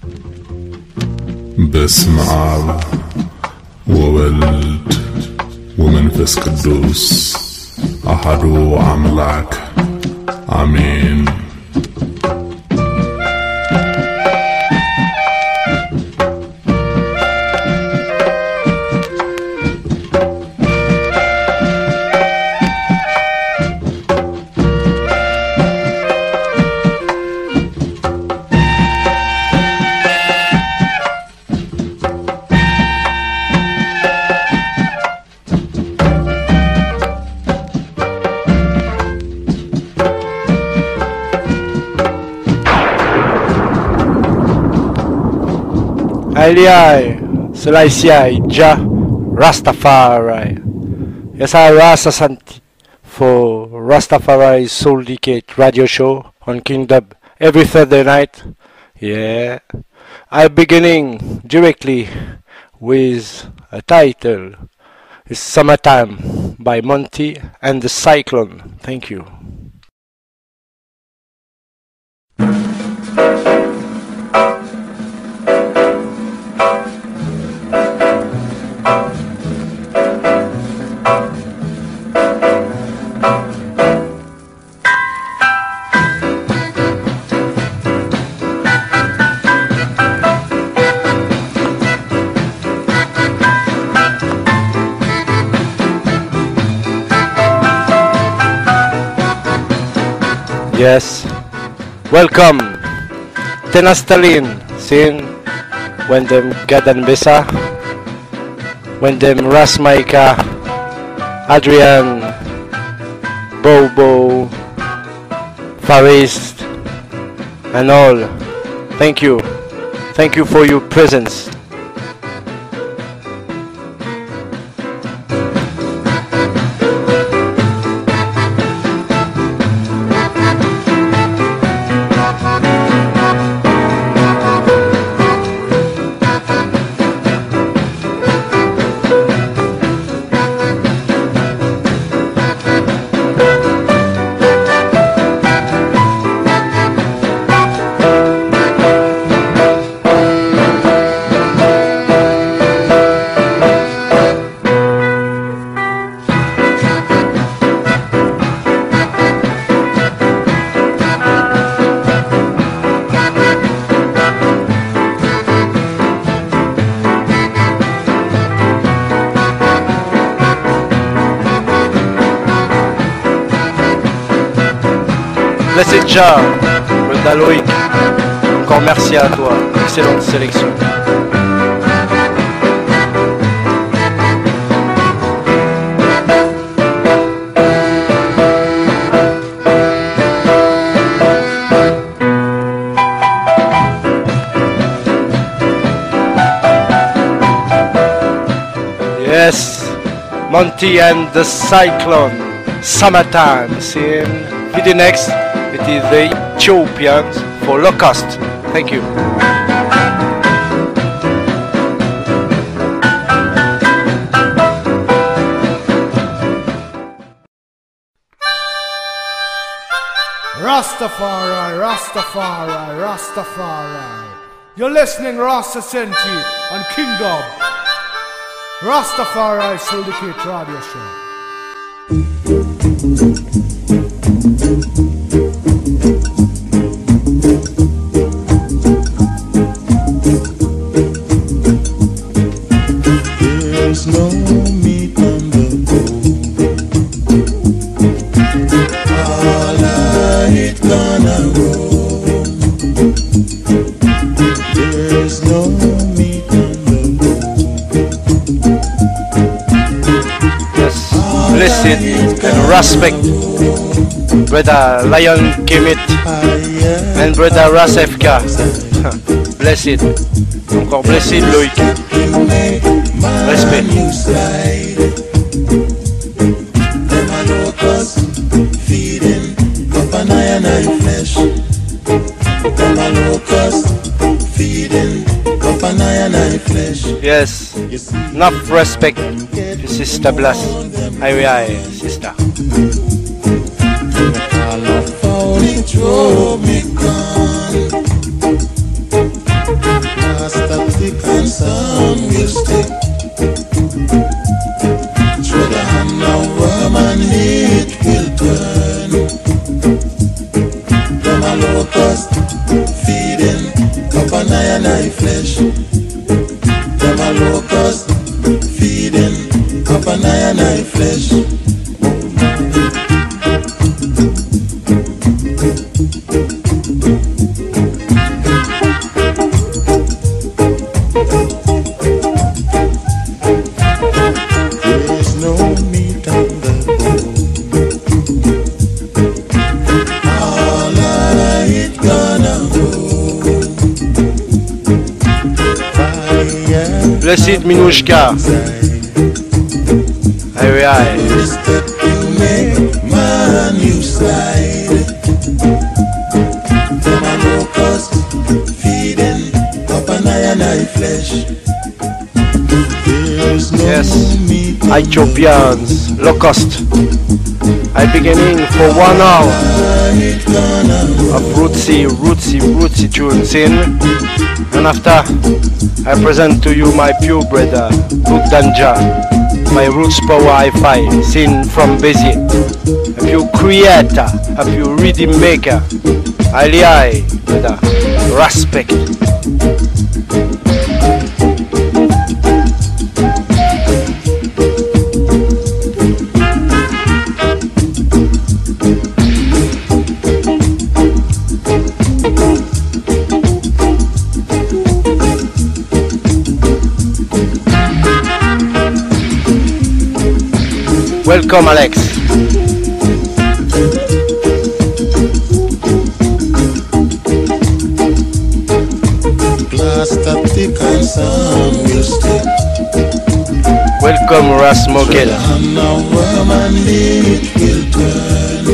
በስመ አብ ወወልድ ወመንፈስ ቅዱስ አሐዱ አምላክ አሜን። Aliai, Selassie, Jah, Rastafari. Yes, I Rasta Santi for Rastafari Soul Decade radio show on Kingdom every Thursday night. Yeah, I'm beginning directly with a title. It's Summertime by Monty and the Cyclone. Thank you. Yes, welcome. Tenastalin, sin when them Gadan Besa, when them Rasmaika, Adrian, Bobo, Farist, and all. Thank you. Thank you for your presence. Blessed Jah, Brother Loïc, encore merci à toi, excellente sélection. Yes, Monty and the Cyclone, Summertime, see the next. It is the Ethiopians for Locust. Thank you. Rastafari, Rastafari, Rastafari. You're listening Rasta Senti on Kingdom. Rastafari Syndicate Radio Show. There's no meat on the bone. All night gonna roll. There's no meat on the bone. Yes, blessed and respect Brother Lion Kemet and Brother Rasefka. Blessed. Encore blessed Loïc. Respect. Yes, enough respect to Sister Blas. Aye, sister. stick. Throw the hand now, worm and it will turn. Them a locust feeding up an eye flesh. Them a locust feeding up an eye flesh. There's no meat on the bone. All it gonna go. Blessed Minushka. Aye, aye. The step you make, man, you slide. Them a locust feeding up an eye flesh. There's no Yes. meat Ethiopians, locust. I beginning for 1 hour it gonna go. of rootsy tunes in. And after, I present to you my pure brother, Luke Danja, my roots power hi-fi, seen from Béziers. A pure creator, a pure rhythm maker. Aliai, brother, respect. Welcome, Alex. Plaster thick and some will stick. Welcome, Ras Mogel. And now worm and it will turn.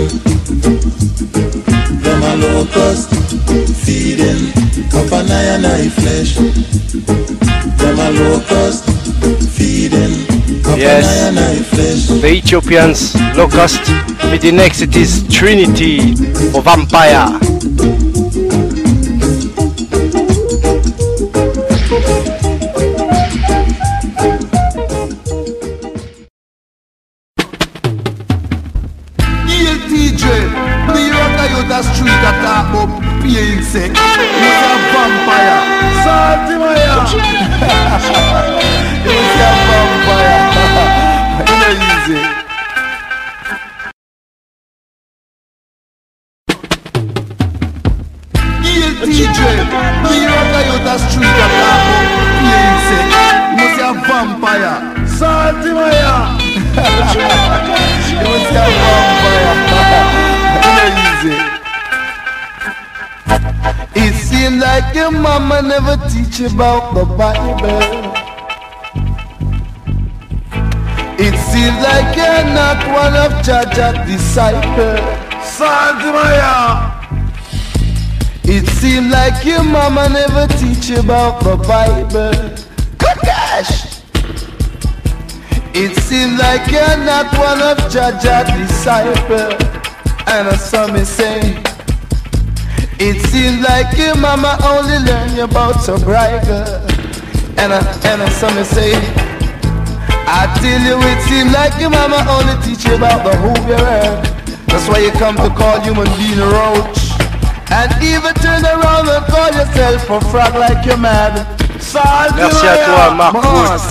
Them a locust feeding up an eye flesh. Them a locust feeding up Yes. an eye flesh. The Ethiopians, locust. With the next it is Trinity for Vampire. TJ, the Rockayota Street that talk about being sick. You're a vampire. Salty Maya. You're a vampire. It's not easy. TJ, the Rockayota Street that talk about being sick. You're a vampire. Salty Maya. You're a vampire. It seems like your mama never teach you about the Bible. It seems like you're not one of Jaja's disciples. Sandmaya. It seems like your mama never teach you about the Bible. Gosh. It seems like you're not one of Jaja's disciples. And some me say, it seems like your mama only learned you about sobriety. And some me say, I tell you it seems like your mama only teach you about the who you are. That's why you come to call human being a roach. And even turn around and call yourself a frog like you're mad. Merci à toi, Marc Wood.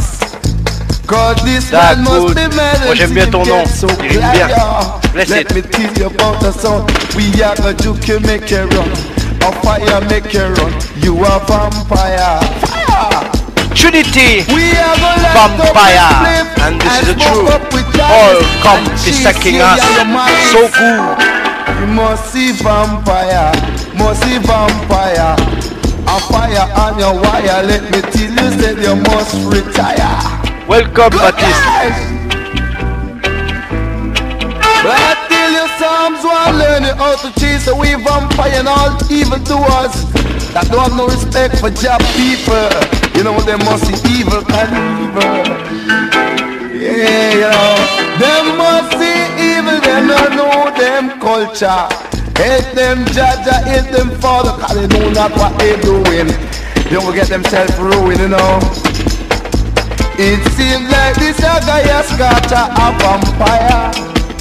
Dark Wood. Moi j'aime bien ton nom, il rime bien. Bless Let it. me tell you about the song. We are gonna juke you, make you run. A fire make you run. You are vampire. Fire. Trinity We are gonna Vampire. And this is the truth. All come besacking us. So good. You must see vampire. Must see vampire. A fire on your wire. Let me tell you that you must retire. Welcome, Baptiste. But I tell you Psalms 1, learn you how to chase away vampire and all evil doers that don't have no respect for job people. You know they must see evil and evil. Yeah, you know, they must see evil, they don't know them culture. Hate them Jaja, hate them father, cause they know not what they doing. They will get themselves ruined, you know. It seems like this guy has got a vampire.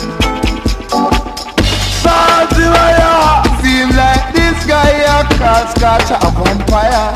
Salty fire. Seems like this guy has got a vampire.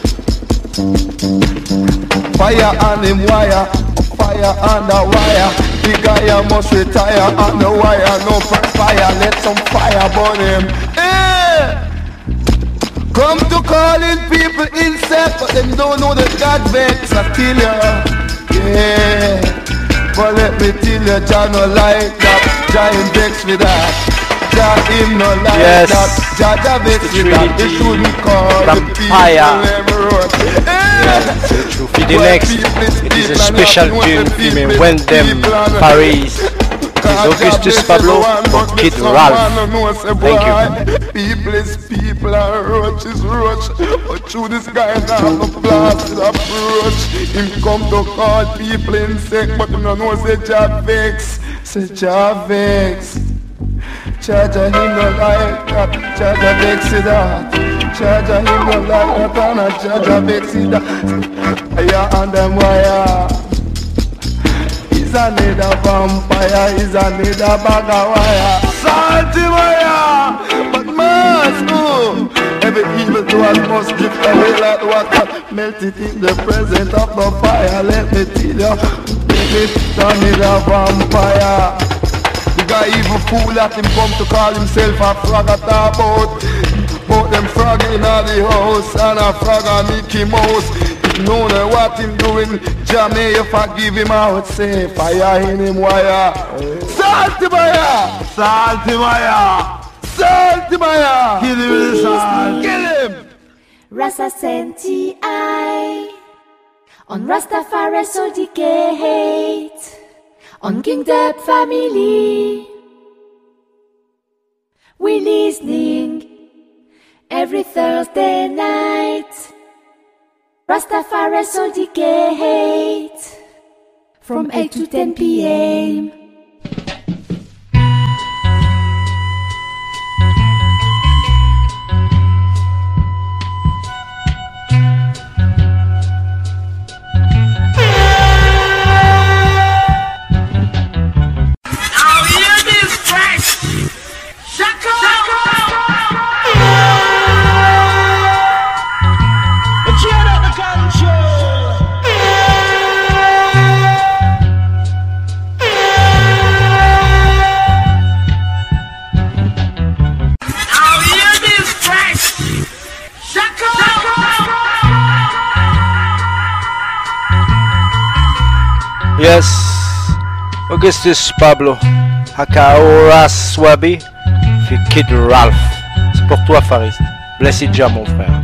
Fire on him wire, fire on the wire. The guy must retire on the wire. No fire, let some fire burn him. Hey! Come to calling people insect, but them don't know that God vex I kill ya. Yeah, but let me tell you, Jah no like that. Jah him vex with that. Jah him no like that. Jah vex with that. He shouldn't call the people every road. For the next, it is a special tune for me when them Paris. It is Augustus Pablo for Kid Ralph. Thank you. People is people and roach is roach. But through this guy now a blasted approach. Him come to call people insect, but him no know say Jah vex. Say Jah vex. Jah him no like that. Jah vex with that. Jah him no like that. And Jah vex with that. Yeah, and them wire. He's a need a vampire, he's a need a bag of wire. Salty wire, but must go. Every evil doer must drift away like water. Melt it in the presence of the fire. Let me tell you, he's a need a vampire. The guy even fool at him come to call himself a frog at about. But them frog in the house and a frog a Mickey Mouse. No know what him doing, Jah may you forgive him. I would say fire in him wire. Salty fire, salty fire, salty fire. Kill him with the salt, kill him. Rasta senti I on Rastafari so decade on King Dub family. We listening every Thursday night. Rastafari so decade from 8 to 10 p.m. Yes, Augustus Pablo, Hakaora Swabi, fait Kid Ralph. C'est pour toi, Faris. Blessed Jah, mon frère.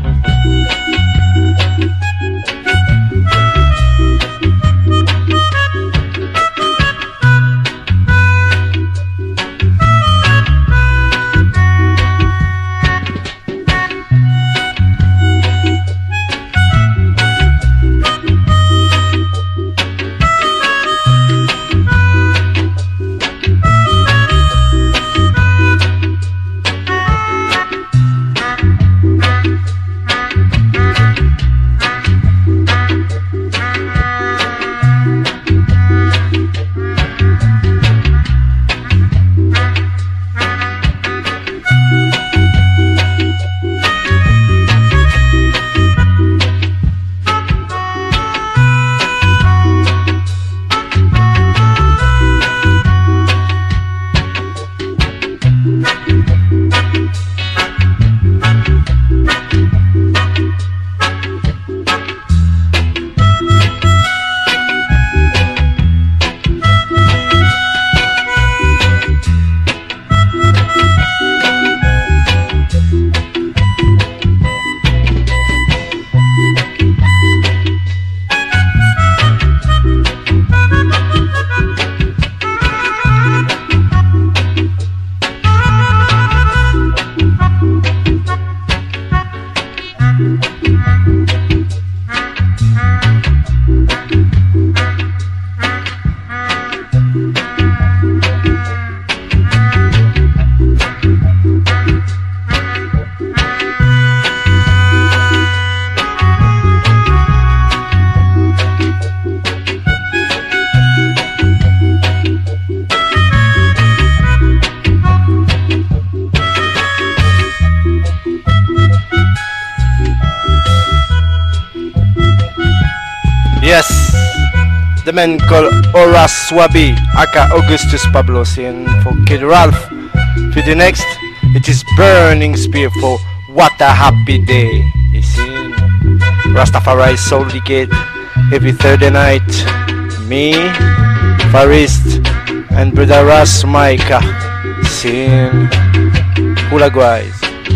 Yes, the man called Horace Swaby, aka Augustus Pablo, saying for Kid Ralph. For the next, it is Burning Spear for What a Happy Day. You see, Rastafari Soul Decade every Thursday night. Me, Farist, and Brother Ras Micah sing Hula Guys.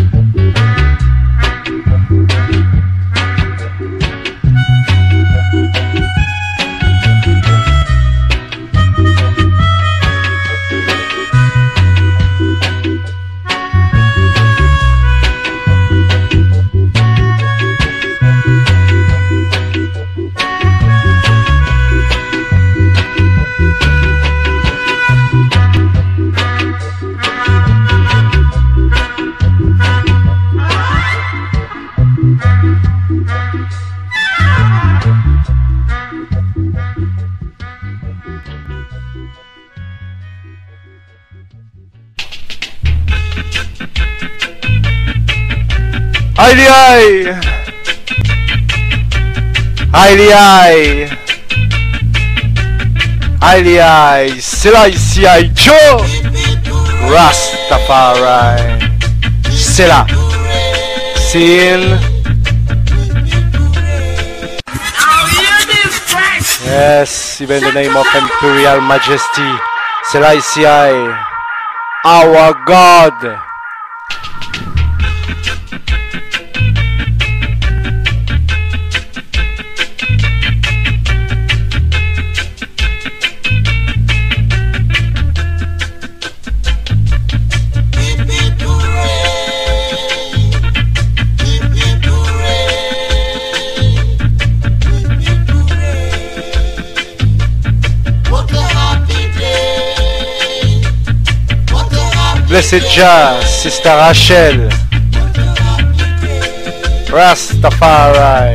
Aye aye, aye aye, aye aye, Selassie I Joe, Rastafari, Sela, Sin. Yes, even the name of Imperial Majesty, Selassie I, our God. Blessed Jah, Sister Rachel, Rastafari.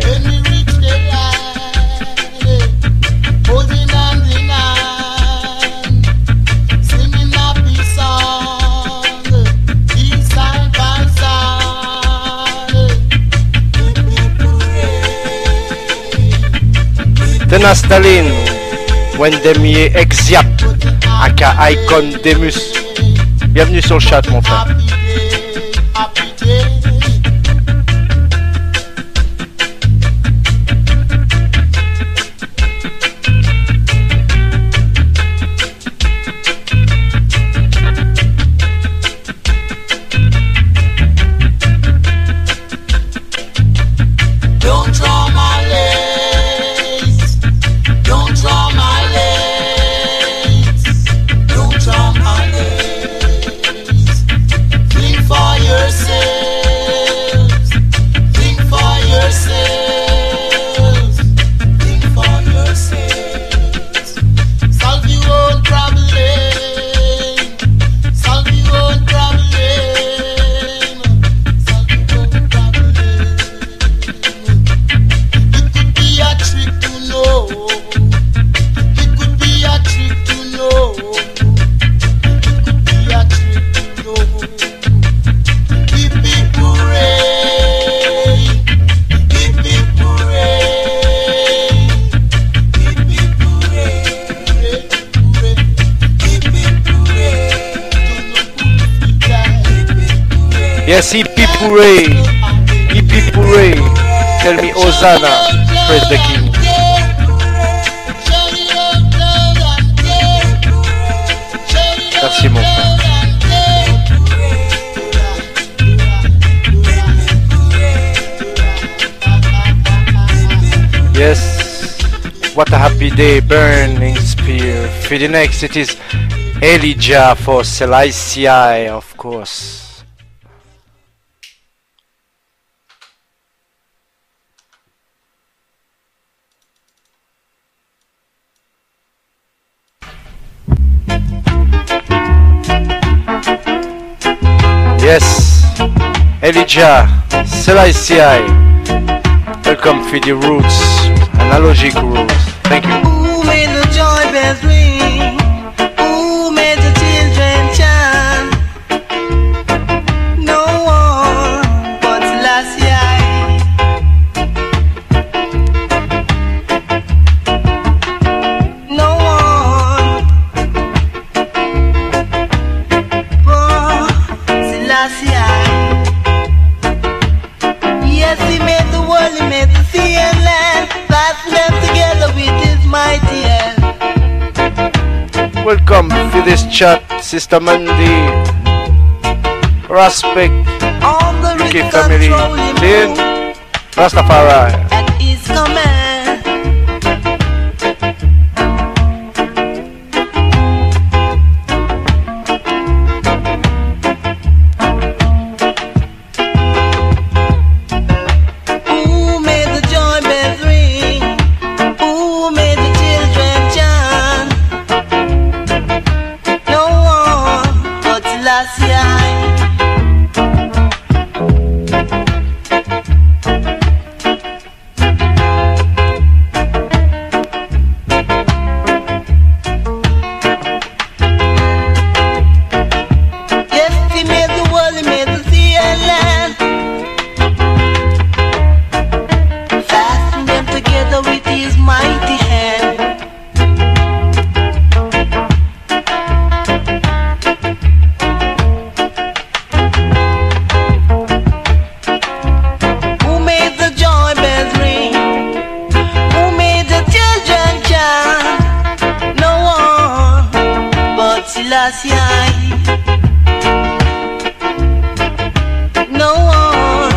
Tenastaline, Wendemier Exiap, aka Icon Demus. Bienvenue sur le chat, mon frère. Yes, hippie puree, tell me Hosanna, praise the King. Merci mon frère. Yes, what a happy day, Burning Spear. For the next it is Elijah for Selassie, of course. Yes, Elijah, Selassie, welcome for the roots, analogic roots. Thank you. Who made the joy bells ring? Who made the children chant? No one but Selassie. this chat, Sister Mandy. Respect, UK family, Tin, Rastafari. At his command. Who made the joy bells ring? Who made the children chant? No one but Selassie. No one.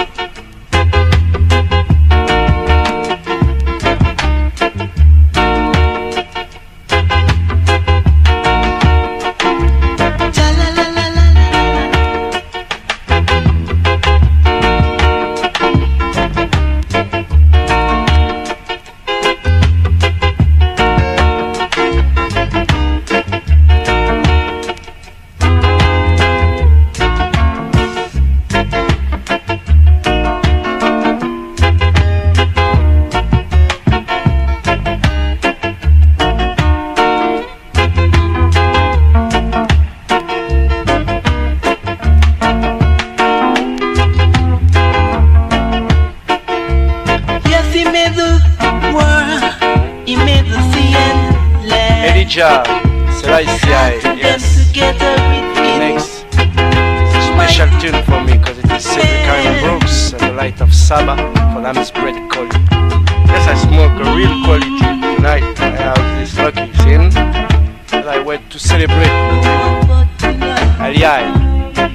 Elijah, Selassie, yes. Next, it's a special tune for me because it is Cedric Karen Brooks and the Light of Saba for Lamb's Bread Quality. Yes, I smoke a real quality tonight. I have this lucky thing that I went to celebrate with you. Aliyah.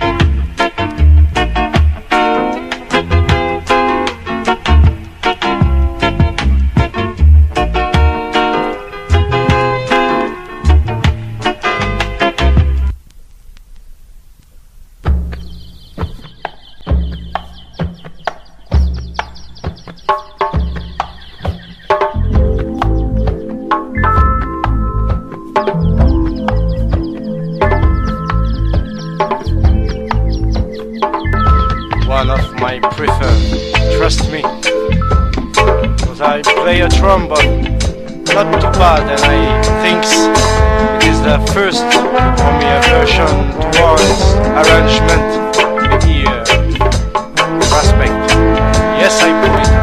One of my preferred, trust me, because I play a trombone, not too bad, and I think it is the first for me a version towards arrangement here. Respect. Yes, I put it.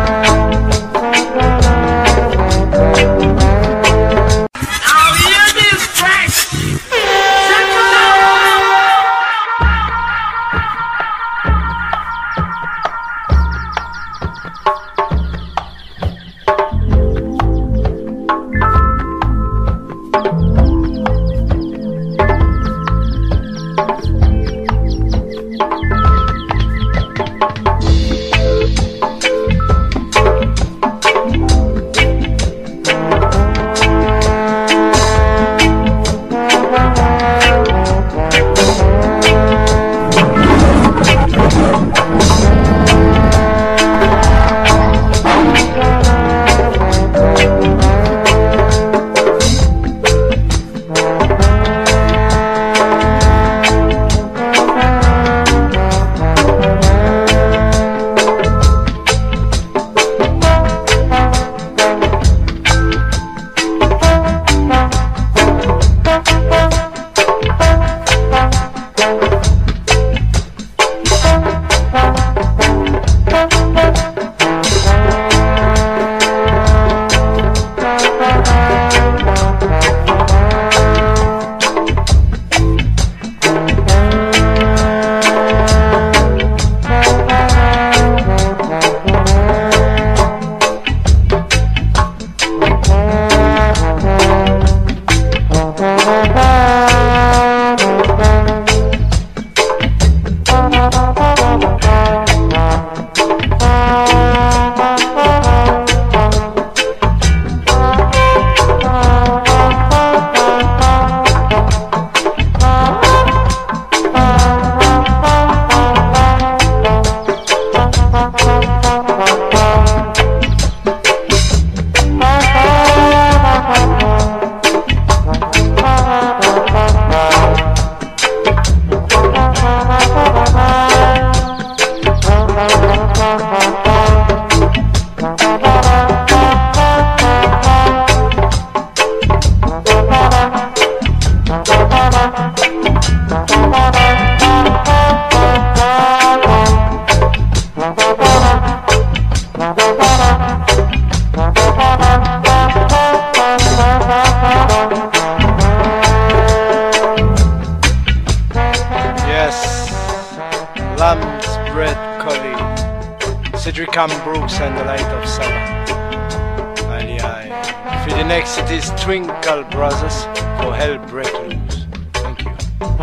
Lamb's Bread Collie, Cedric Brooks and the Light of Summer. And yeah, for the next it is Twinkle Brothers for Hell Break Loose. Thank you.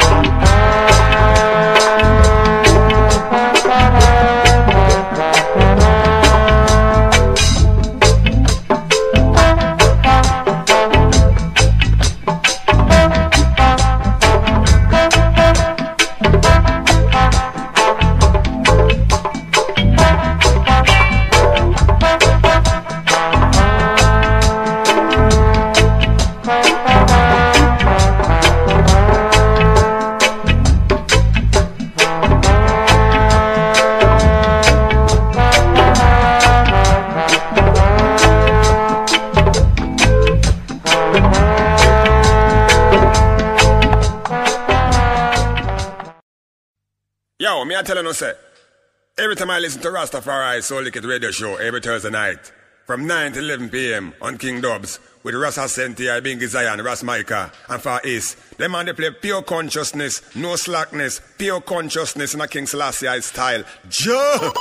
Yo, me I telling you, say, every time I listen to Rastafari Soul Liquid Radio Show every Thursday night, from 9 to 11 p.m. on King Dubs, with Ras Ascenti, Bingi Zion, Ras Micah, and Far East. Them man they play pure consciousness, no slackness, pure consciousness in a King Selassie style. Joe!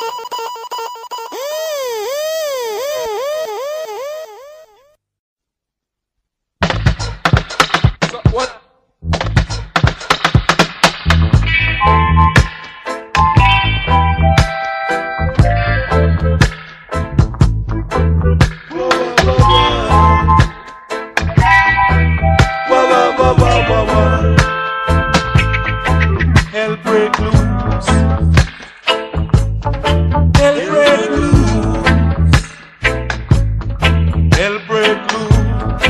So what? Hell break loose. Hell break loose. Hell break loose.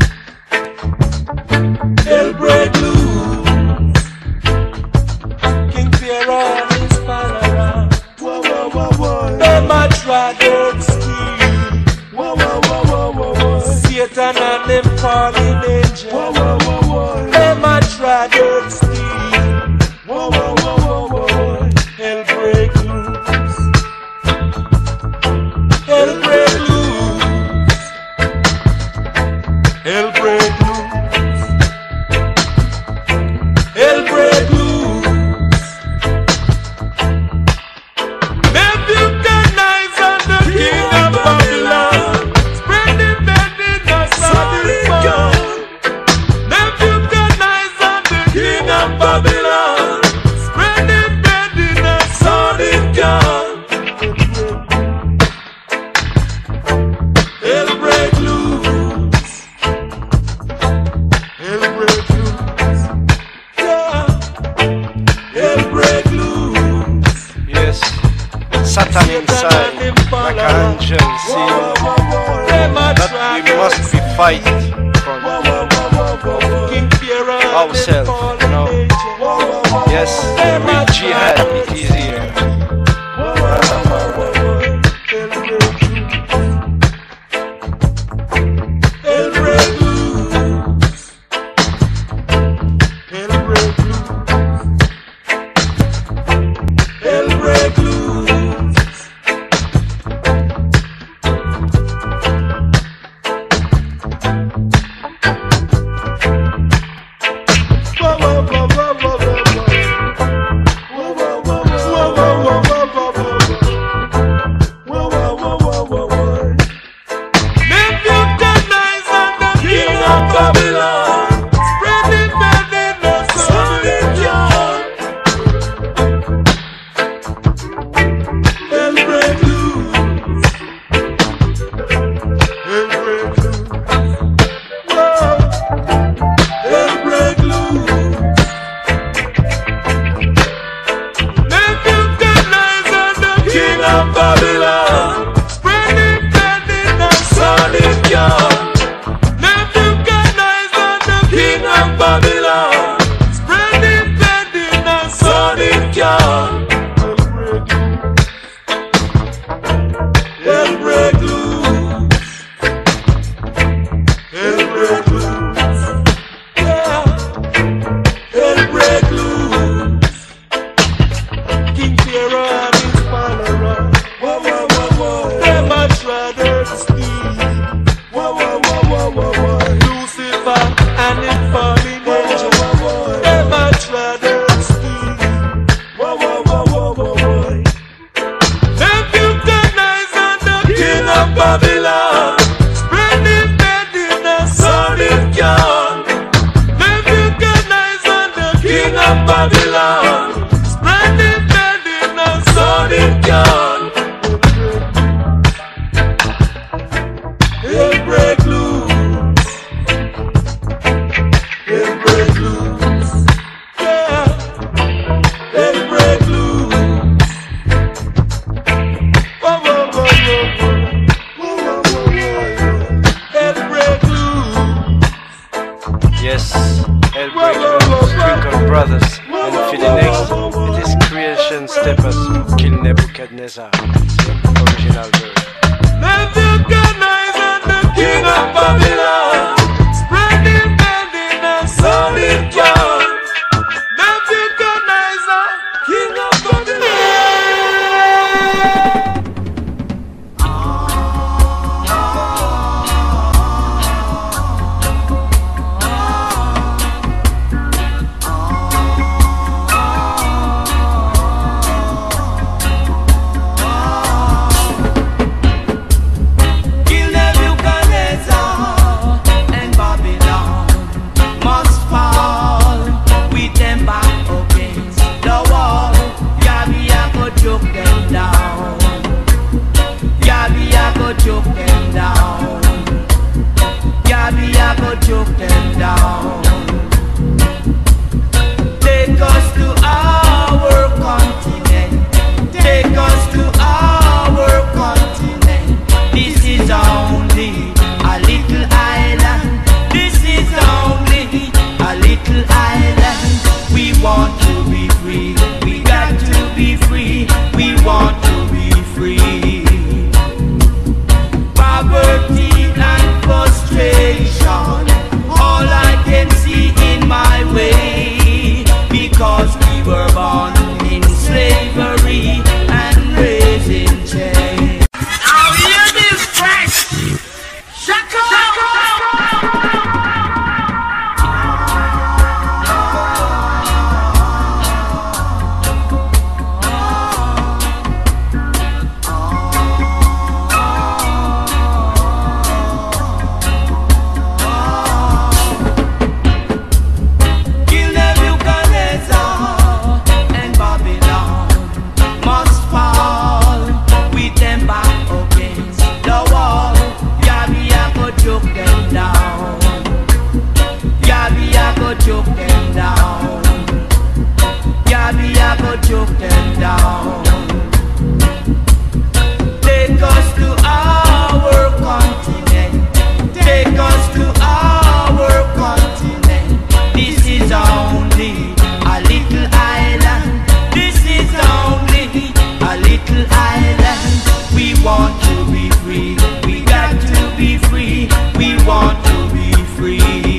Hell break loose. King Pharaoh and his follower. Whoa, whoa, whoa, whoa. Them a dragon scheme. Whoa, whoa, whoa, whoa, whoa, whoa. Satan and them fallen angels. Whoa, whoa, whoa, whoa. Them a dragon scheme. Whoa, whoa, whoa, whoa, whoa. Hell break loose. Hell break loose. Hell break loose. Hell break loose. Nebuchadnezzar, the king of Babylon, spread the bed in a solid gun. Nebuchadnezzar, the king of Babylon, spread the bed in a solid gun. Hell break loose. Hell break loose. Yeah. Hell break loose. Yes, Satan inside, like an angel seeing that we must be fighting for ourselves, you know. Yes, real jihad, it is here. Hell break loose. Hell break loose. Hell break loose. Whoa, whoa, whoa, whoa, whoa, whoa, whoa. Whoa, whoa, whoa, whoa, whoa, whoa, whoa, whoa, whoa. Nebuchadnezzar. Original version. Nebuchadnezzar, the king of Babylon, spreading bed in a solid ground. Nebuchadnezzar, king of Babylon. Choke them down. Take us to our continent. Take us to our continent. This is only a little island. This is only a little island. We want to be free. We got to be free. We want to be free. Poverty and frustration, all I can see in my way, because we were born in slavery and raised in chains. Now hear this track. Shaka! Choke them down. Yeah, we are go choke them down. Take us to our continent. Take us to our continent. This is only a little island. This is only a little island. We want to be free. We got to be free. We want to be free.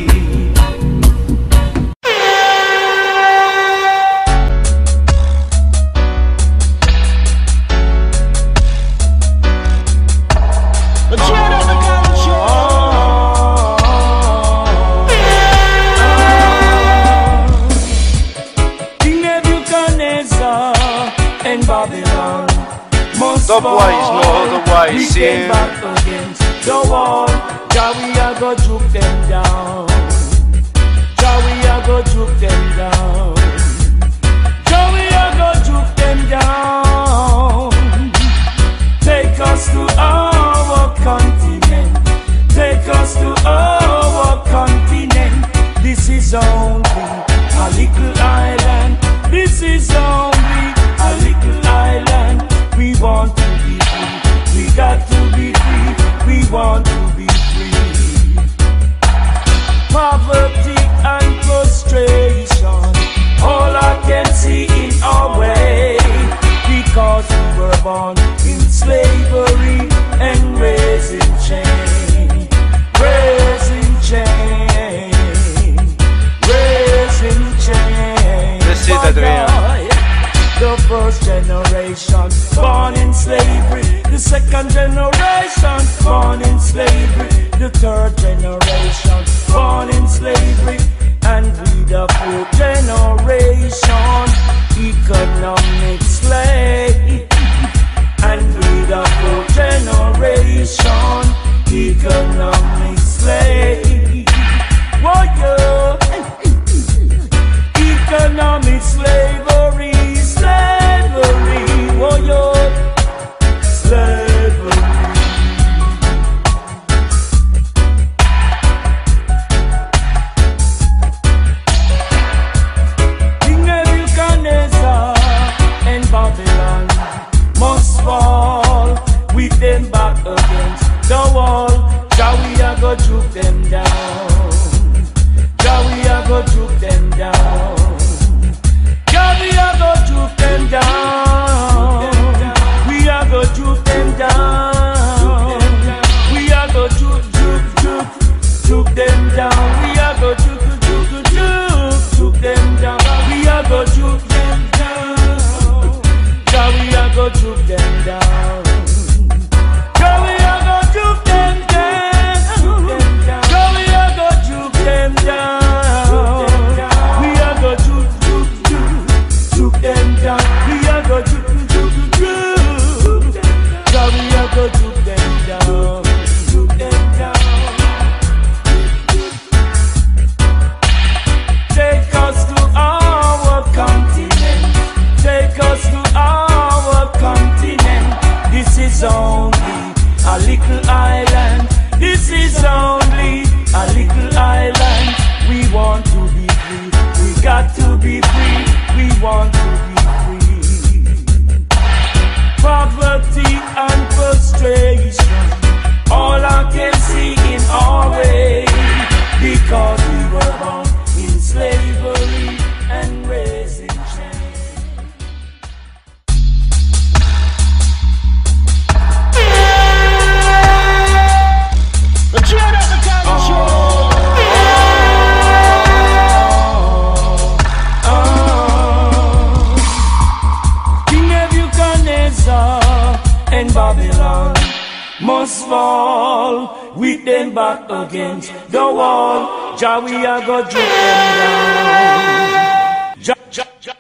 Dubwise, no otherwise. We came back against the wall. Jah, we are go juke them down. Jah, we are go juke them down. Jah, we are go juke them down. Take us to our continent. Take us to our continent. This is only a little island. This is only a little island. We want to be free. We got to be free. We want to be free. Poverty and frustration, all I can see in our way, because we were born in slavery and raised in chains. Raised in chains. Raised in chains. This is Adrian. The first generation born in slavery, the second generation born in slavery, the third generation born in slavery, and we the fourth generation economic slave, and we the fourth generation economic slave. Whoa, yeah. Economic slavery. Slavery, oh yo, slavery. King Nebuchadnezzar and Babylon must fall. With them back against the wall, Jah, we are go juke them down. Jah, we are go juke them down. Yeah, we are go juke them down. little island. This is only a little island. We want to be free. We got to be free. We want to be free. Poverty and frustration, all I can see in our way, because we were born in slavery and raised in chains. King Nebuchadnezzar and Babylon must fall with them back against the wall. Jah, we are go drop them down. Jah, Jah, Jah,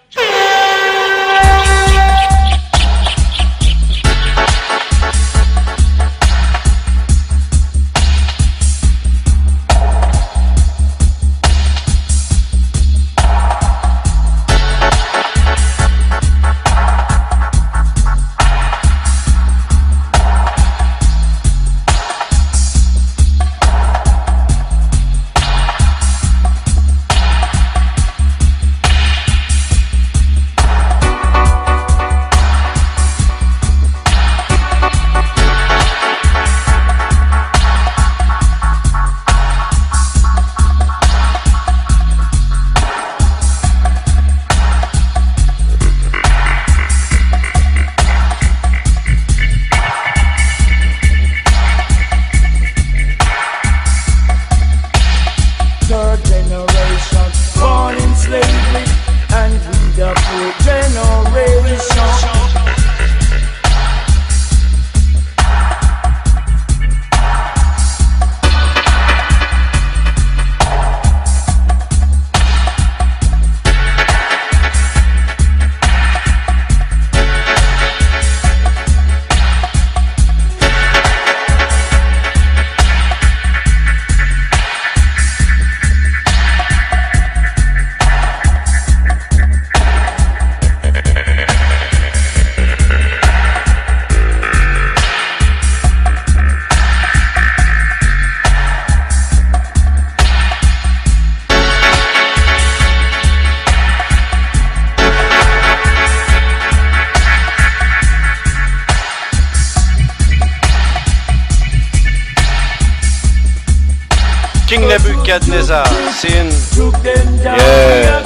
King Nebuchadnezzar, sin. Yeah.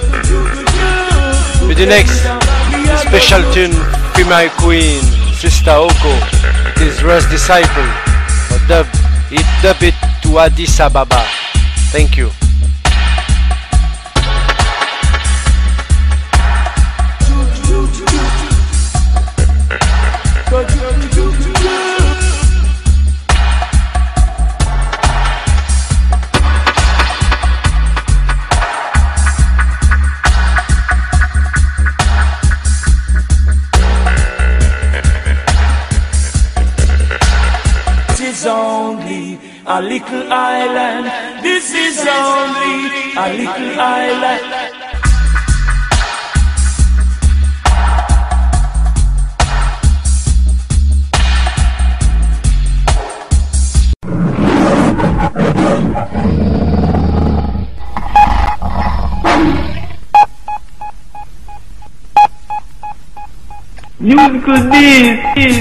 With the next special tune for my queen, Sister Oko. It is Russ Disciple. Dub it to Addis Ababa. Thank you. Only a little island. This is only a little island. Musical is.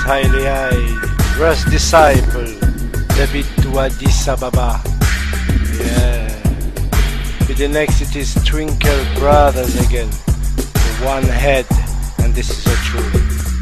highly high. Russ Disciple, David to Addis Ababa. Yeah. With the next it is Twinkle Brothers again. The One Head, and this is a tune.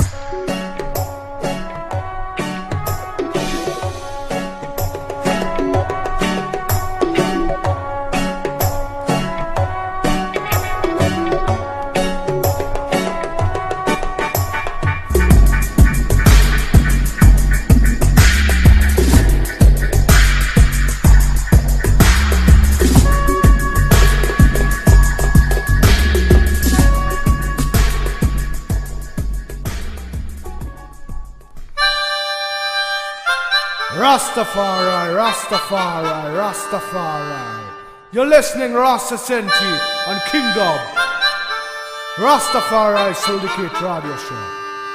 Rastafari, Rastafari, Rastafari. You're listening Rasta Senti on Kingdom. Rastafari Syndicate Radio Show.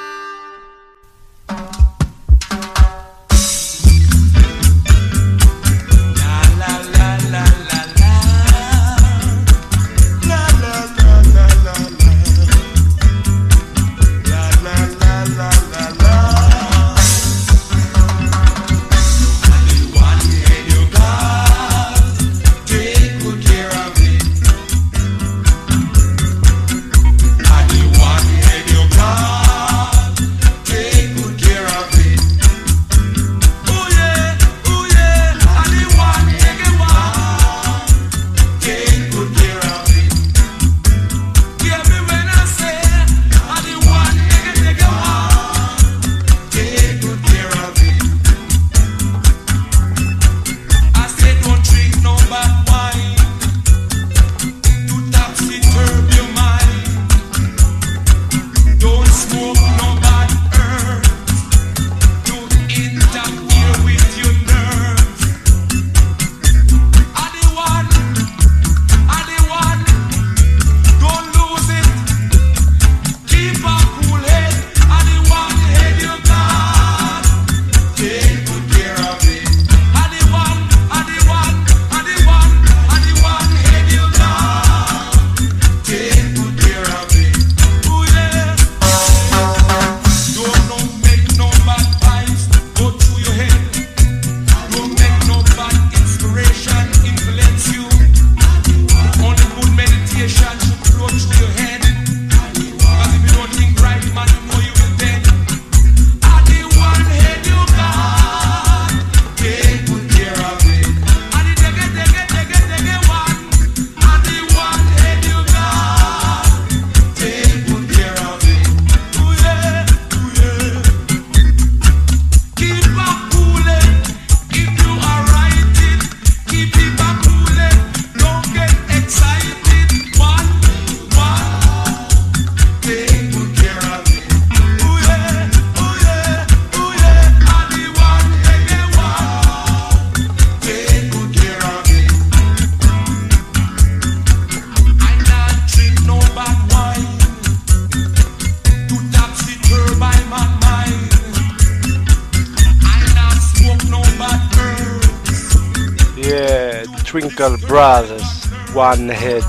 Twinkle Brothers, One Head,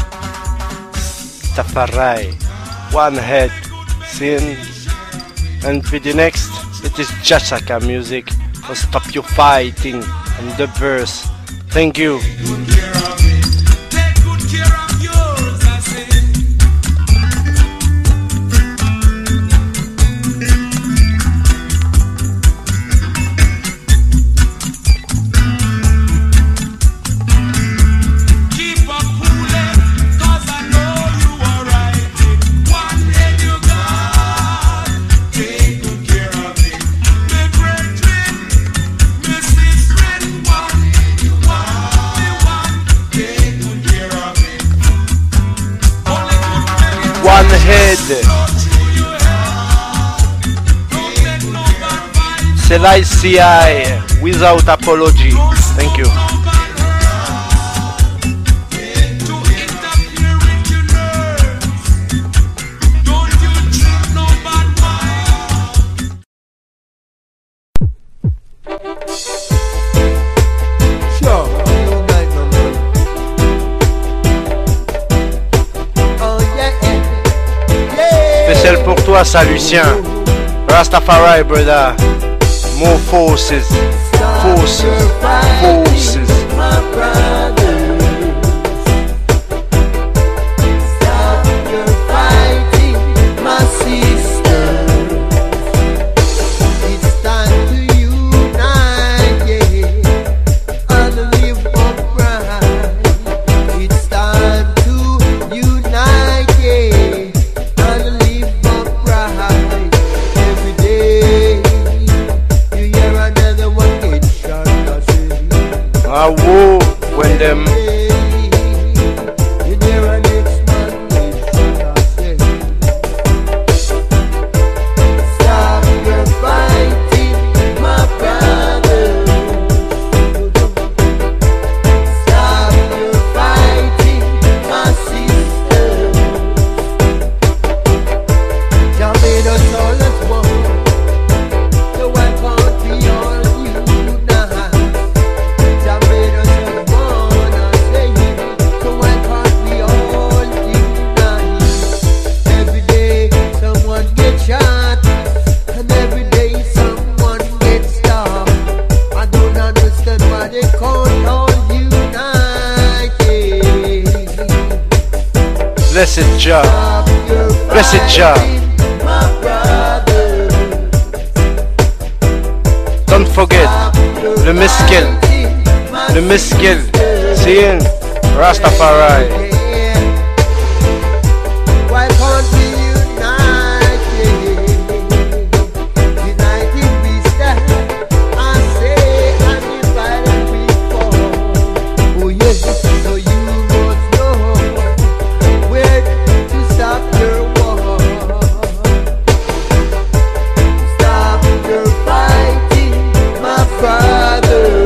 Tafarai, One Head, Sin, and for the next, it is Jashaka music for Stop Your Fighting and the verse. Thank you. Selassie without apology. Thank you. Spécial pour toi, ça, Lucien. Rastafari, brother. More forces. Forces. Forces. My brothers, stop your fighting, my sisters. It's time to unite, yeah, and live upright. It's time to unite, yeah, and live upright. Every day you hear another one get shot. I woo when them. Stop your fighting, my brothers. Stop your fighting, my sisters. Jah made us all as one, so why can't we all unite? Jah made us as one, I say, so why can't we all unite? Every day someone gets shot, and every day someone gets stopped. I don't understand why they can't all unite. Blessed Jah. Stop your Blessed Jah. fighting, my brothers. Don't forget le meskel. Le meskel. Seeing Rastafari. Why can't we unite? United we stand. I say, and divided we fall. Oh yes, so you must know where to stop your war. Stop your fighting, my brothers.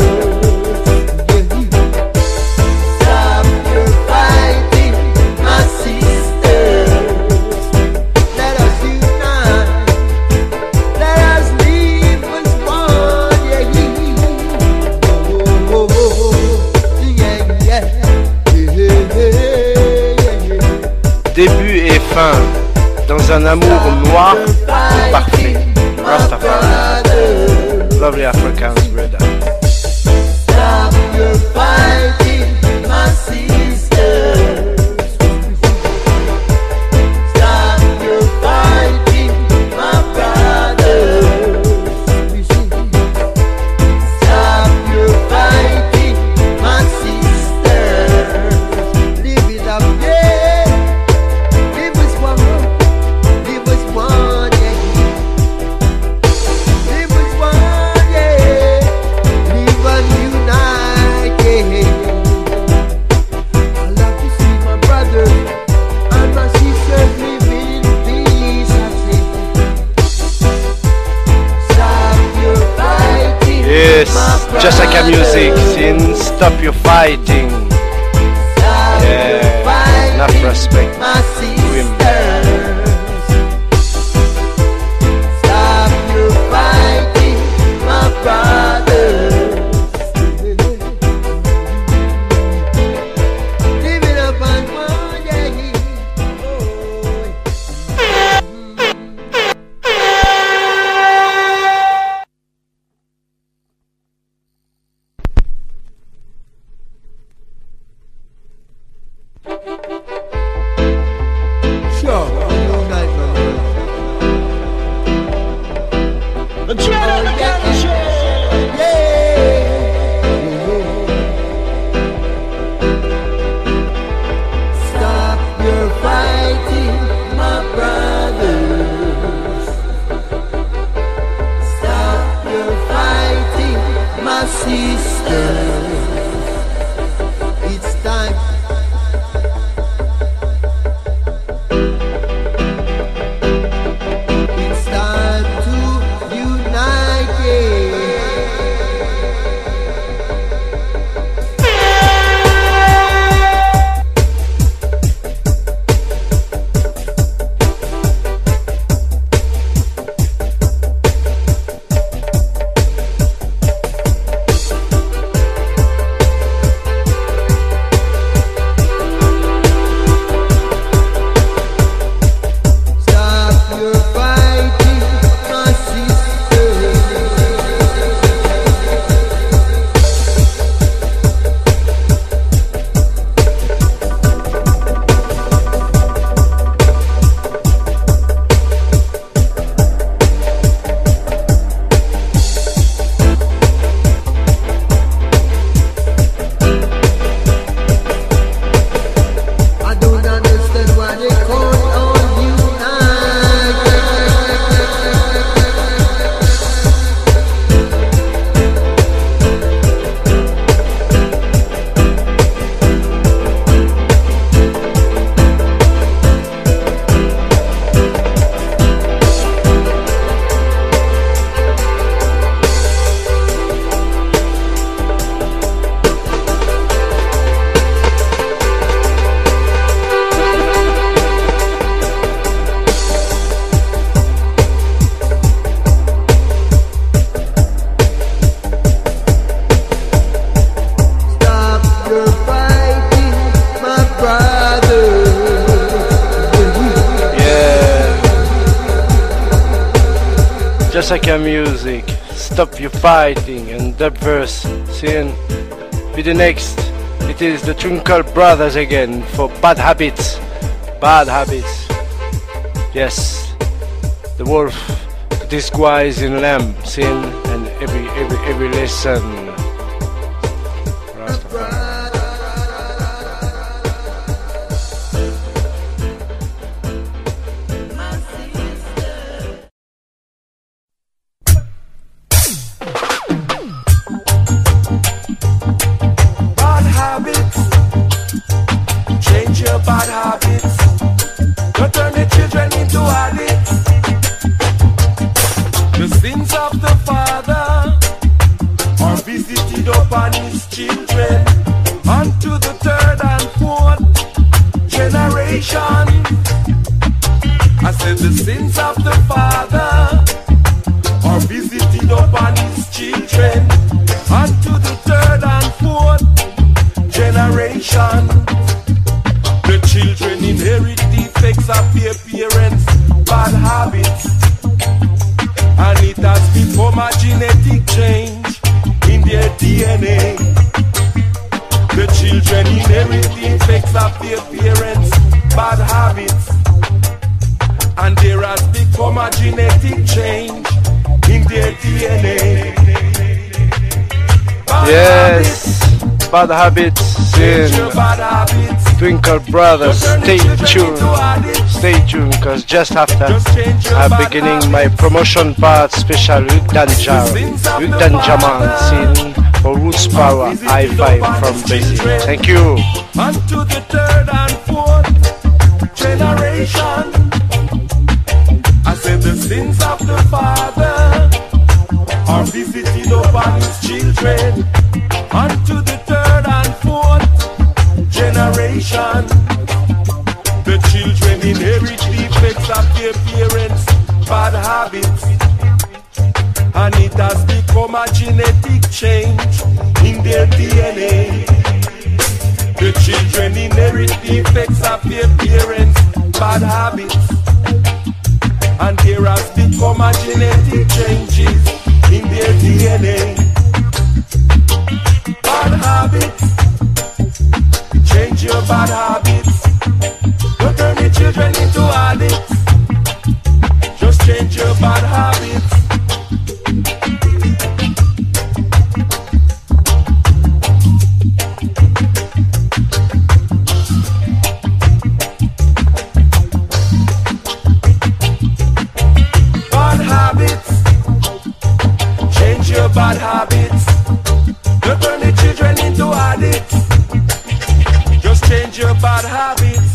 Stop your fighting, my sisters. Let us unite. Let us live as one. Yeah, oh, yeah, yeah, yeah. Début et fin dans un amour noir et parfait. Rastafari. Lovely Africans, brother. Stop your fighting, my sisters. Stop your fighting, my brothers. Stop your fighting, my sisters. Live it up, yeah. Live as one, live as one, yeah. Live as one, yeah. Live and unite, yeah. I love to see my brothers and my sisters living in peace. I say, stop your fighting, Yes, my just like a music. brothers. Seeing stop your fighting. Stop your Yeah, fighting, enough respect my to him. sisters. Stop your fighting, my brothers. Live it up and one, yeah. Sure, unite, my brother. Stop your fighting, my brothers. Stop your fighting, my sisters. It's time. It's time to unite, yeah. Jessica music, stop your fighting, and that verse, seeing with the next, it is the Twinkle Brothers again for Bad Habits, Bad Habits. Yes, the wolf disguised in lamb, sin, and every lesson. Bad habits, don't turn the children into addicts. The sins of the father are visited upon his children unto the third and fourth generation. I said the sins of the father are visited upon his children unto the third and fourth generation. The children inherit defects of their parents' bad habits, and it has become a genetic change in their DNA. The children inherit defects of their parents' bad habits, and there has become a genetic change in their DNA. Bad habits, sin. Twinkle Brothers, stay tuned, cause just after I'm beginning my promotion part special with Danja Man, sin for Roots Power, I5 from Brazil. Thank you. Unto the third and fourth generation, I said the sins of the father are visited upon his children. Unto the third and fourth generation, the children inherit defects of their parents' bad habits, and it has become a genetic change in their DNA. The children inherit defects of their parents' bad habits, and there has become a genetic changes in their DNA. Bad habits, change your bad habits. Don't turn the children into addicts. Just change your bad habits. Bad habits, change your bad habits. Don't turn the children into addicts. Just change your bad habits.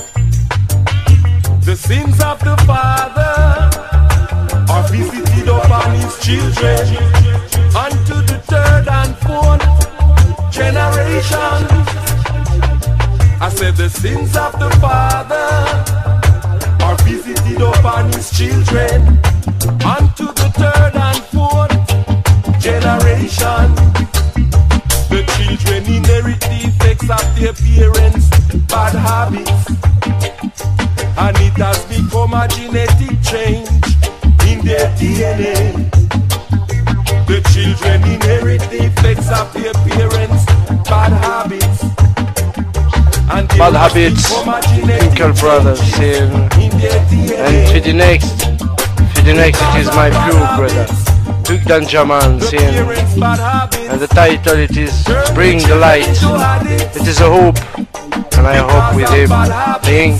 The sins of the father are visited upon his children unto the third and fourth generation. I said the sins of the father are visited upon his children unto the third and fourth generation. The children inherit defects of their parents' bad habits, and it has become a genetic change in their DNA. The children inherit defects of their parents' bad habits, and Bad Habits, Twinkle Brothers, sin. And for the next it is my pure brother, Duke Danjaman, sin. And the title it is Bring the Light. It is a hope, and I hope with him. Sing.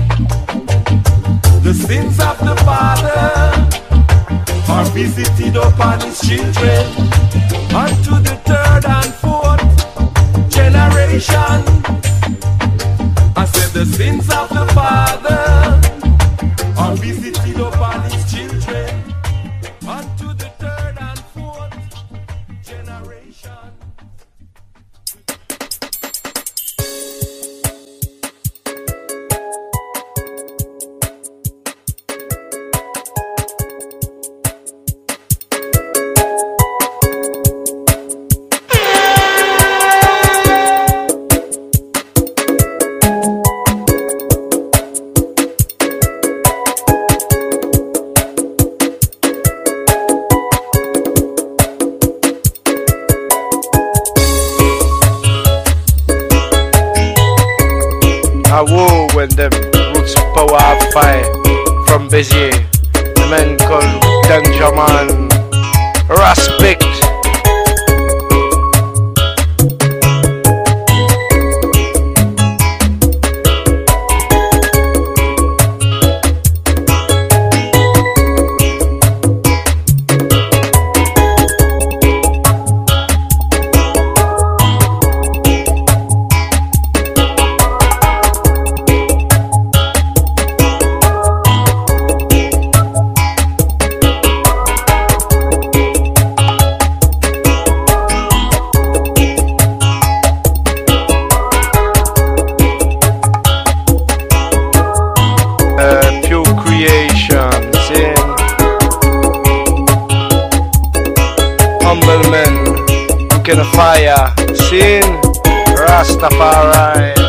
The sins of the father are visited upon his children unto the third and fourth generation. I said the sins of the father are visited upon his children unto the third and fourth generation. a war when them roots power have fire from Béziers. The man called Danger Man. Respect. Fire, sin, Rastafari.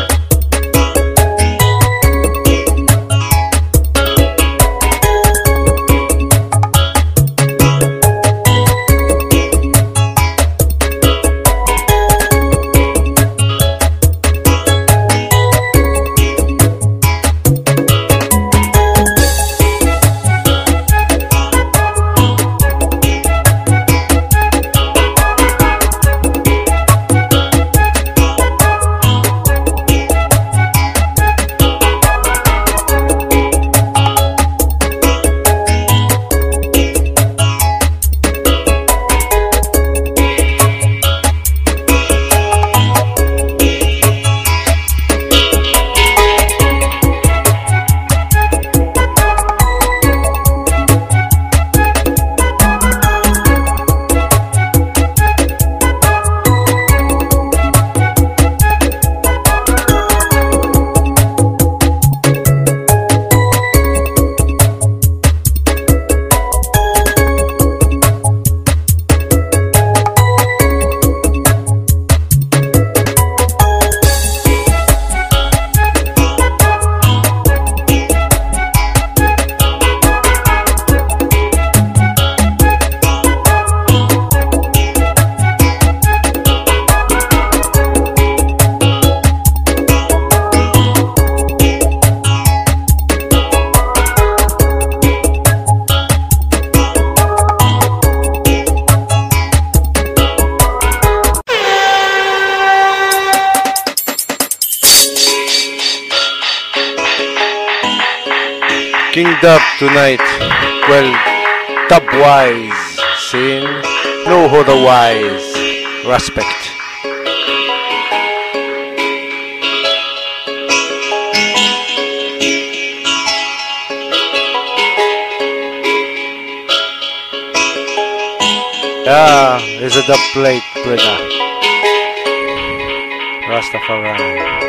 King Dub tonight, well, dub-wise, sin, no otherwise, respect. Yeah, there's a dub plate, brother. Rastafari.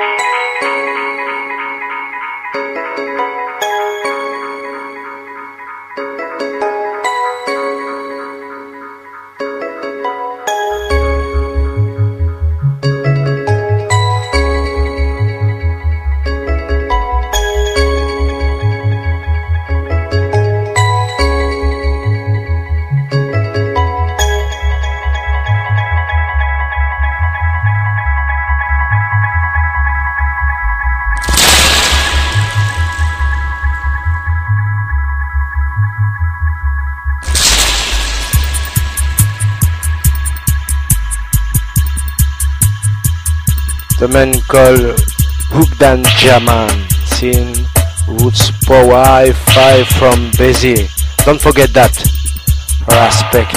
The man called Bugdan Jaman, seen Roots Power Hi-Fi from Béziers. Don't forget that. Respect.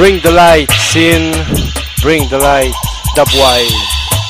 Bring the light, sin. Bring the light, Dubwise.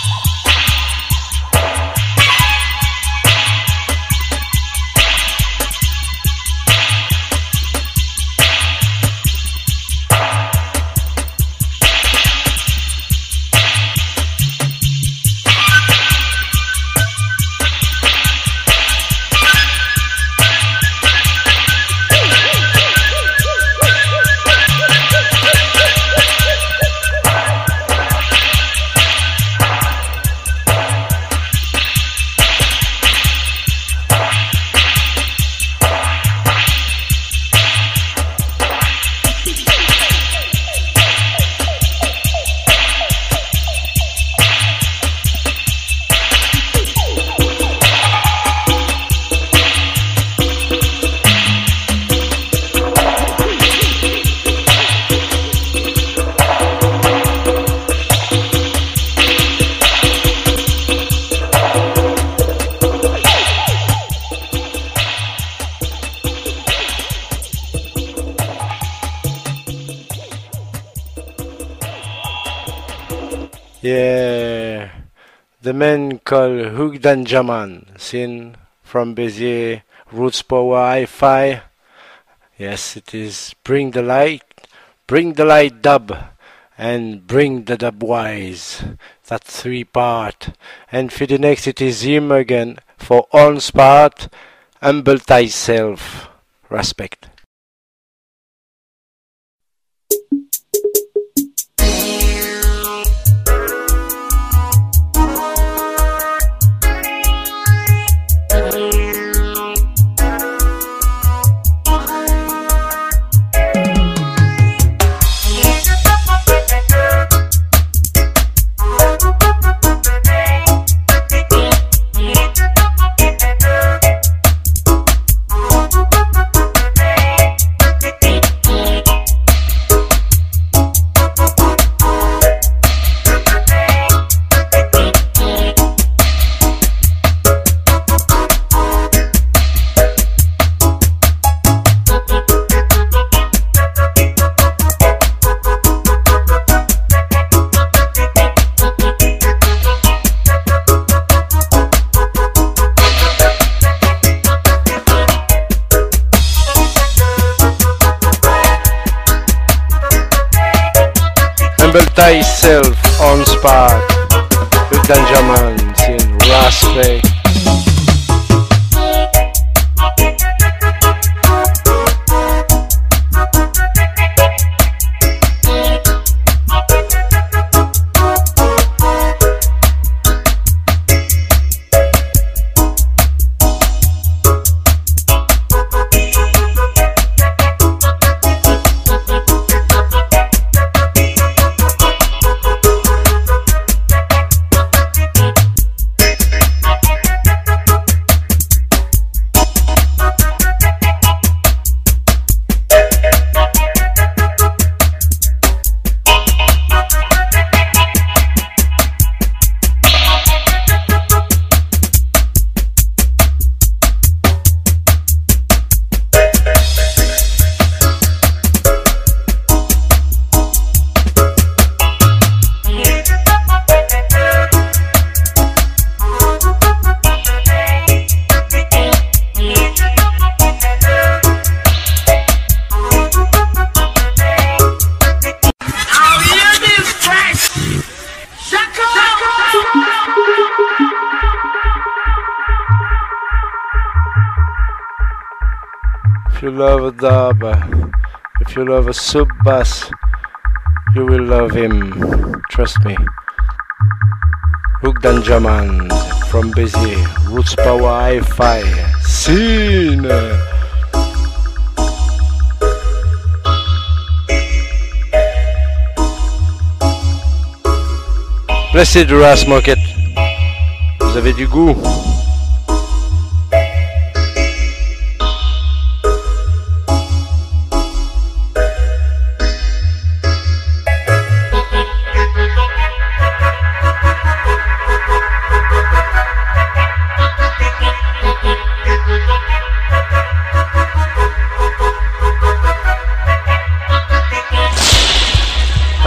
Yeah, the man called Hugdan Jaman, seen from Béziers, Roots Power Hi-Fi. Yes, it is Bring the Light Dub, and Bring the Dubwise. That 3-part. And for the next it is him again for On's part, Humble Thyself, Respect. Thyself on spot with Danjaman in Raspe. If you love a dub, if you love a sub bass, you will love him, trust me. Hugdan Jaman from Béziers, Roots Power Hi-Fi, scene! Blessed Ras Market, vous avez du goût.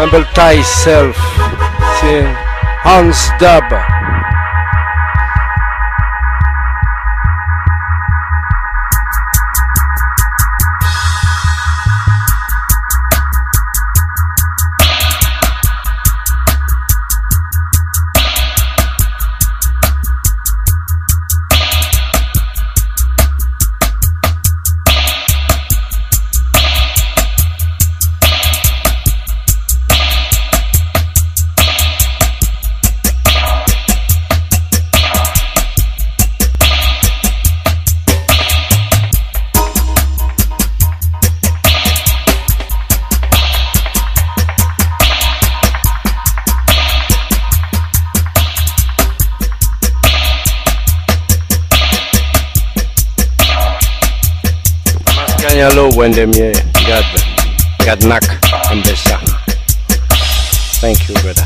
humble thyself. See, Hans Dub. Low when them here got knock and besa. Thank you, brother.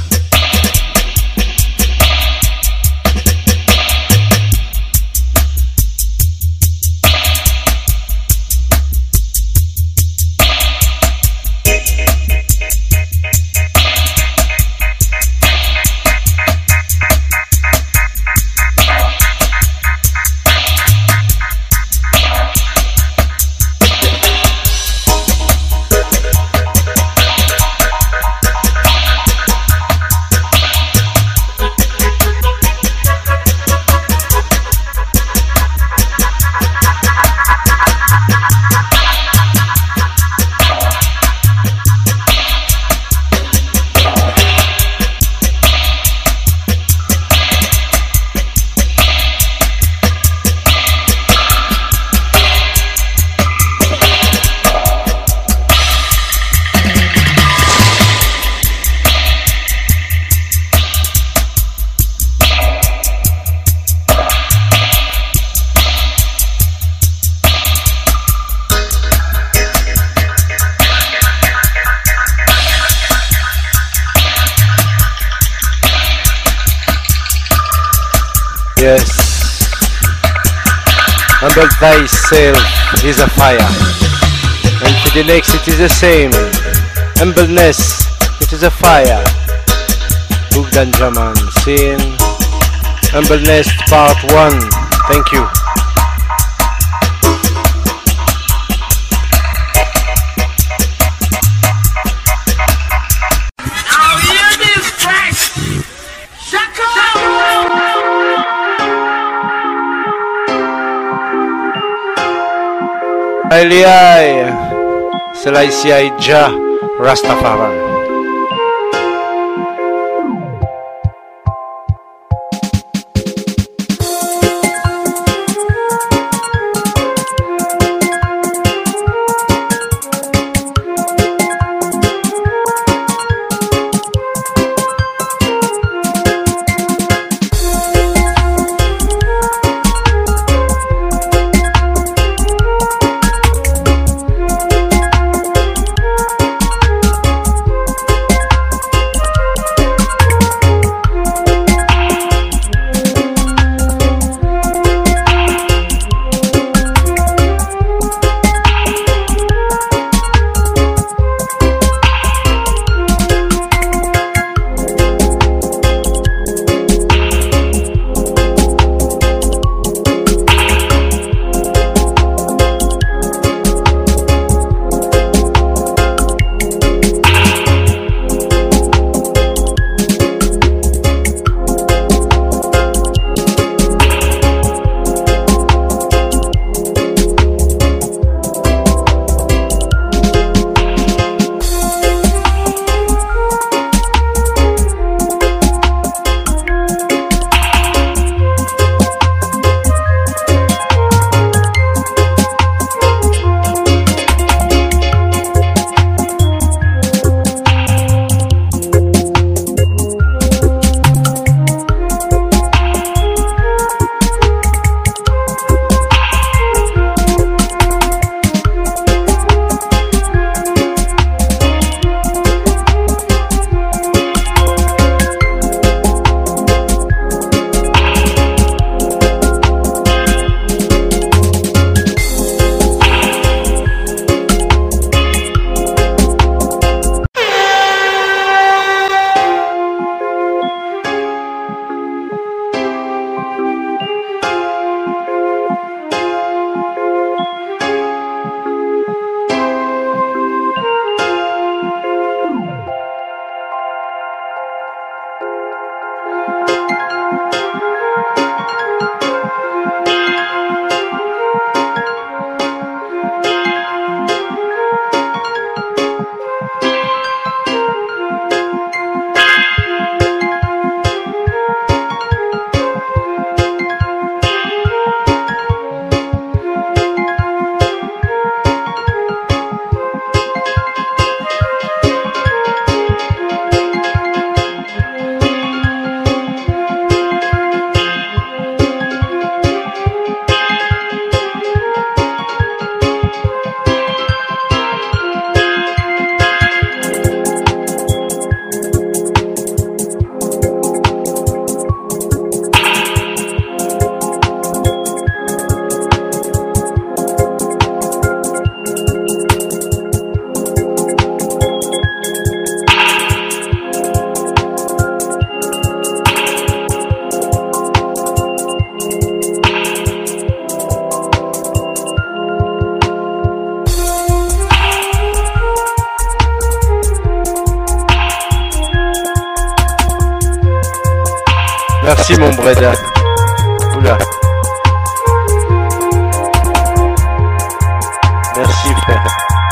Yes, humble thyself is a fire, and for the next it is the same. Humbleness, it is a fire. Bugdan Jaman, saying Humbleness Part 1. Thank you. Eliai, Selassie Jah Rastafari. Merci mon Breda. Oula. Merci frère.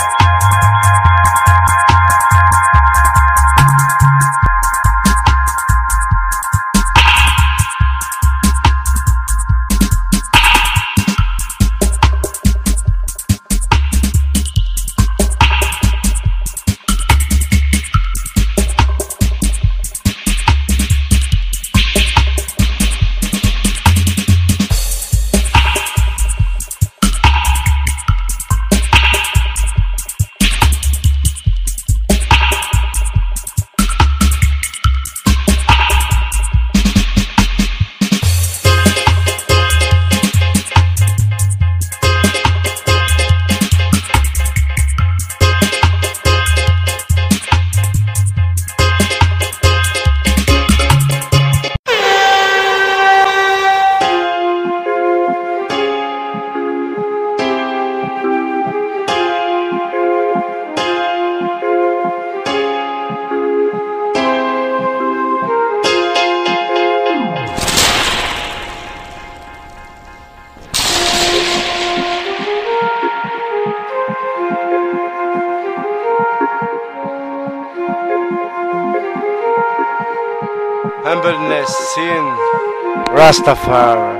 Humbleness, sin, Rastafari.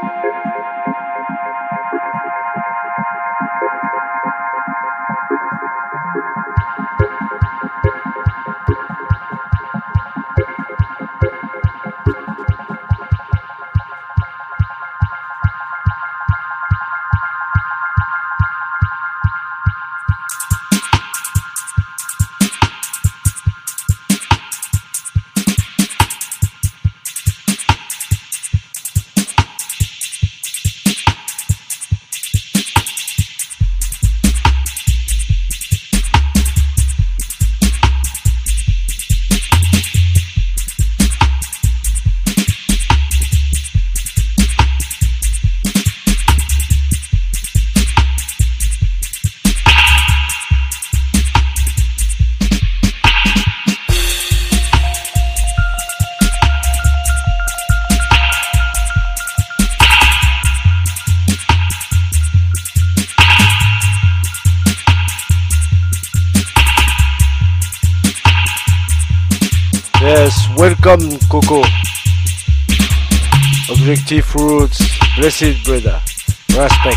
Yes, welcome Coco. Objective Roots, blessed brother, respect.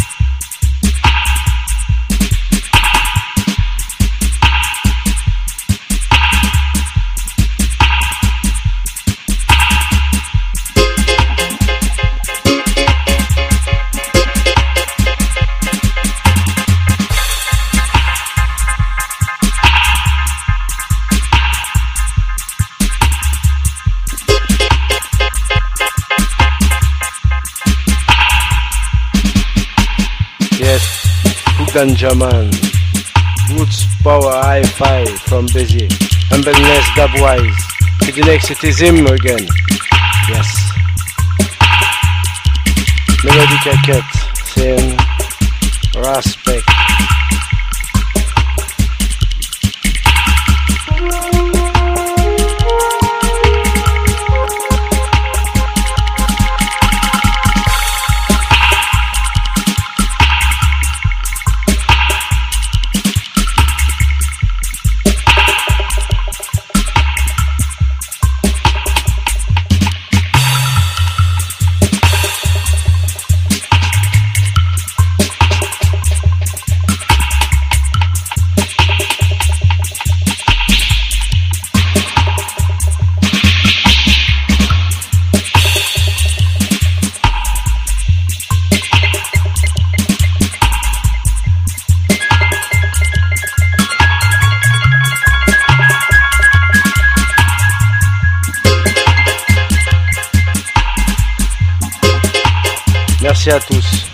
Ganjaman, Roots Power High Five from Béziers, Humbleness Dubwise, Kidinex it is him again, yes. Melody Caquette, Sin, Respect. Merci à tous.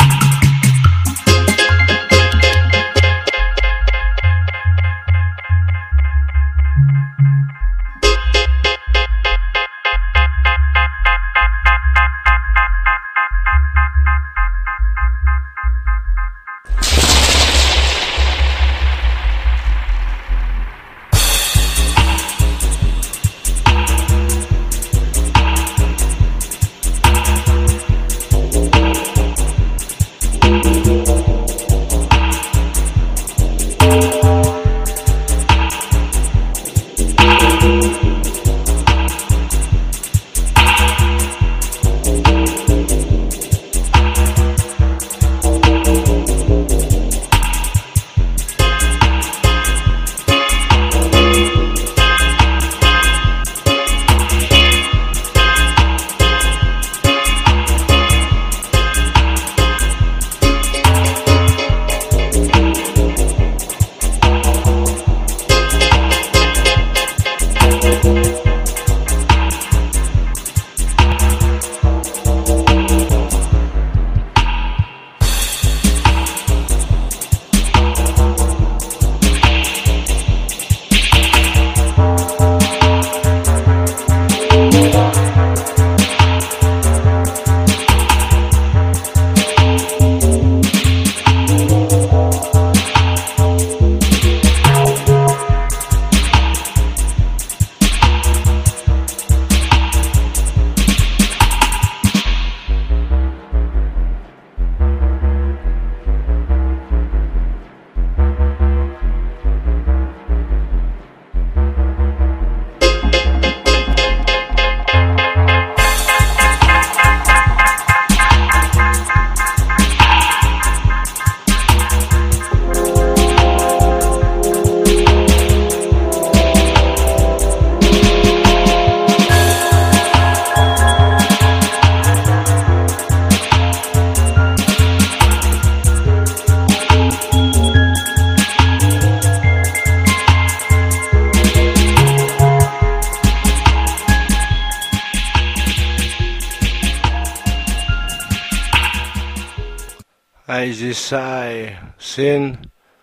I sin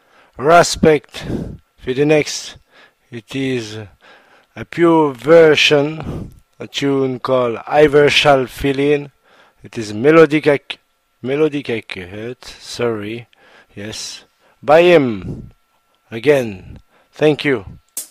respect for the next. It is a pure version, a tune called Ivor Shall Fill In. It is melodic, sorry, yes, by him again. Thank you.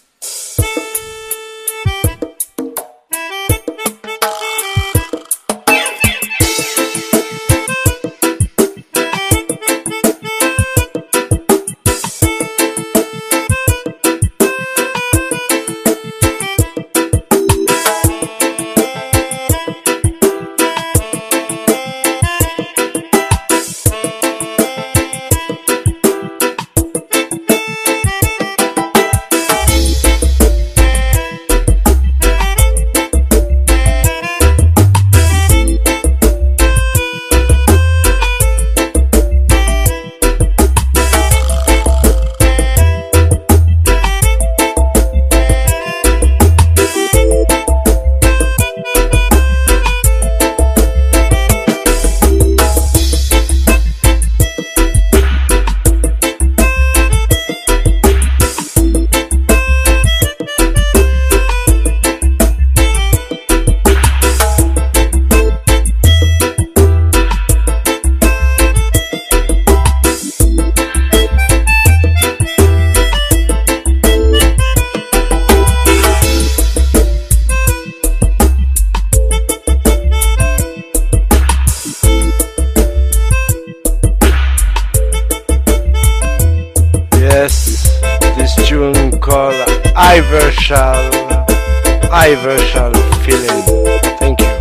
Ivor Shall Fill In. Thank you.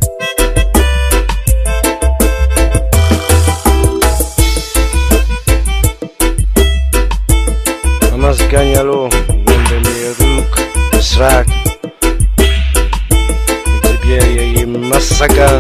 Amas Ganyalo, Wembele Rook, Srak, Tibier Massagan.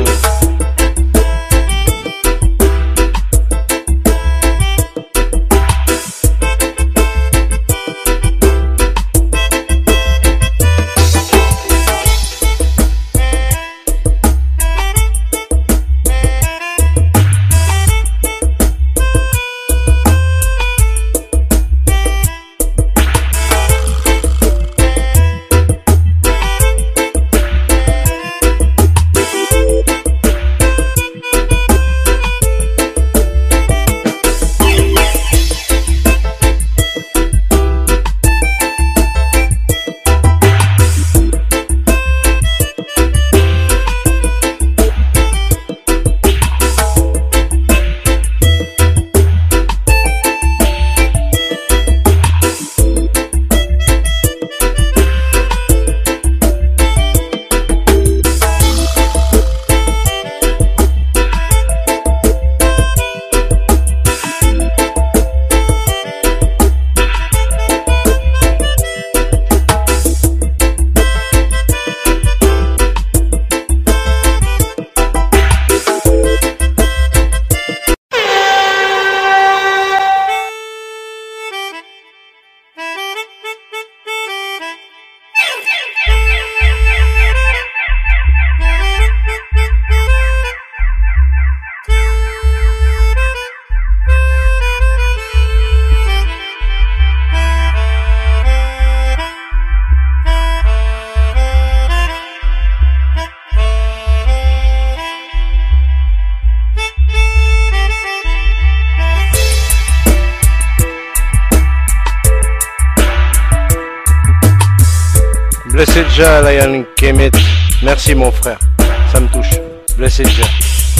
Blessed Jah, Lion Kemet. Merci mon frère, ça me touche. Blessed Jah.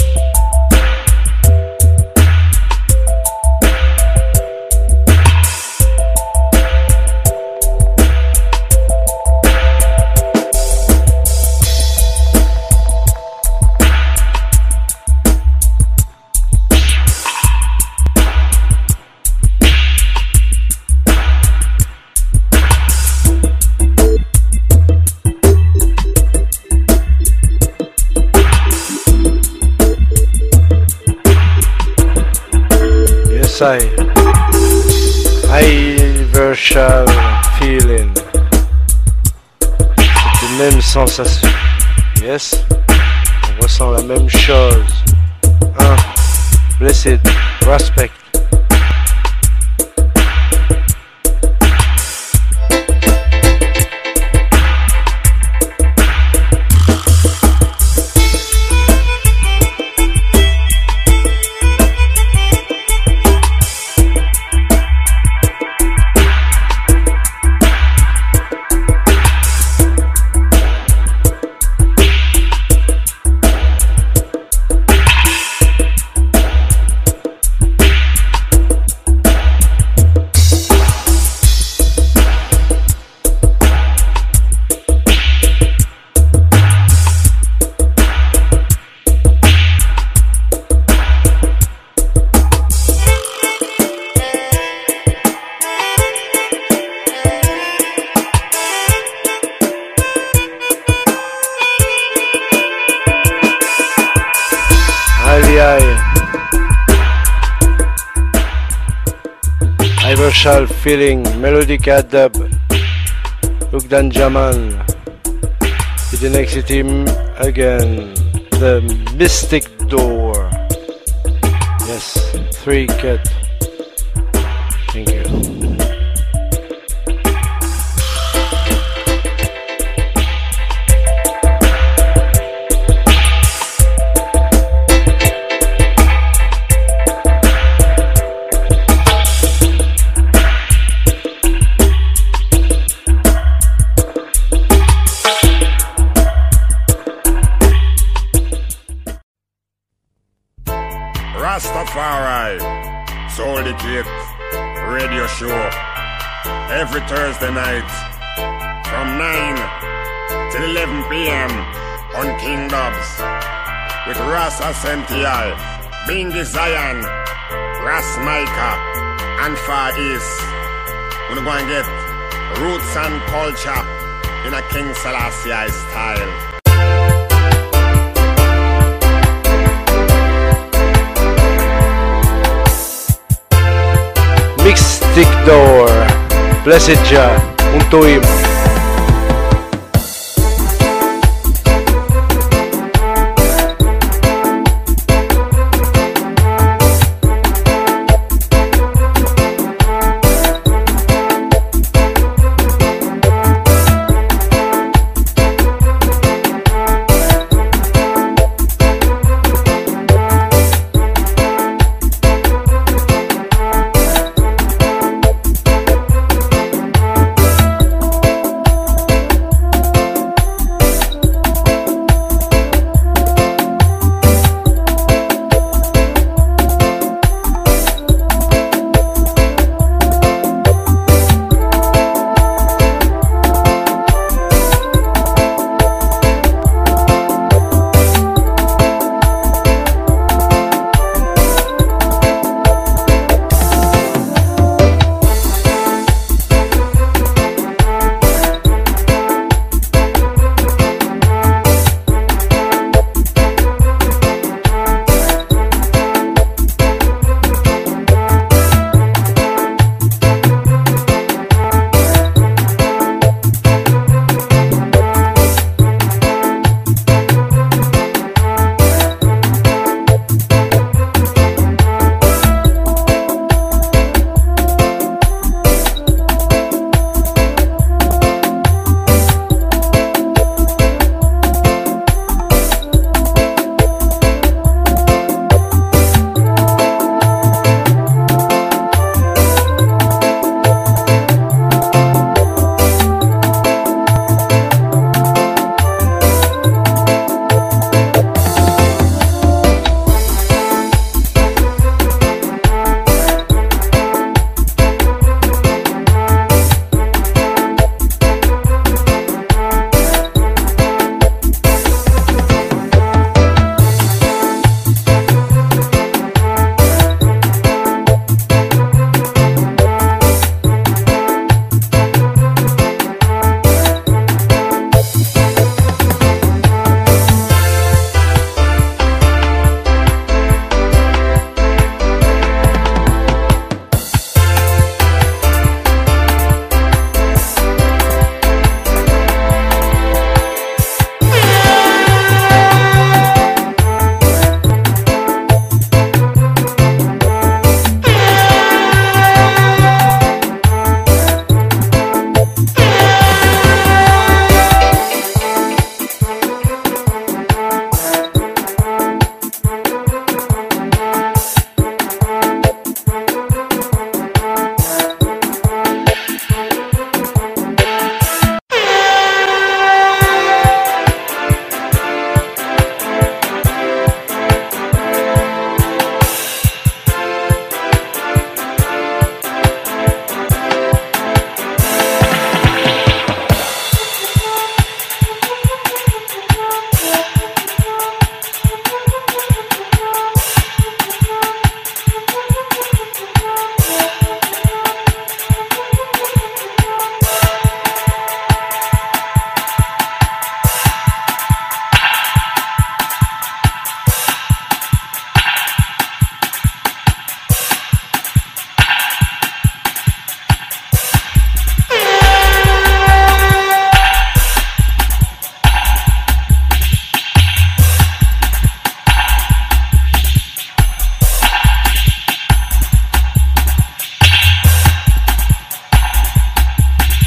Iversal feeling. C'est la même sensation. Yes. On ressent la même chose. Blessed. Respect. Iversal feeling, Melodica dub, Lugdan Jaman. To the next team again, the Mystic Door. Yes, 3 cut. Thank you. Rastafari Soul Legit Radio Show every Thursday night from 9 till 11 p.m. on King Dubs with Ras Asenti, Bingy Zion, Ras Micah, and Far East. We're going to get roots and culture in a King Selassie style. Mystic Door, Blessed Jah, Untoim.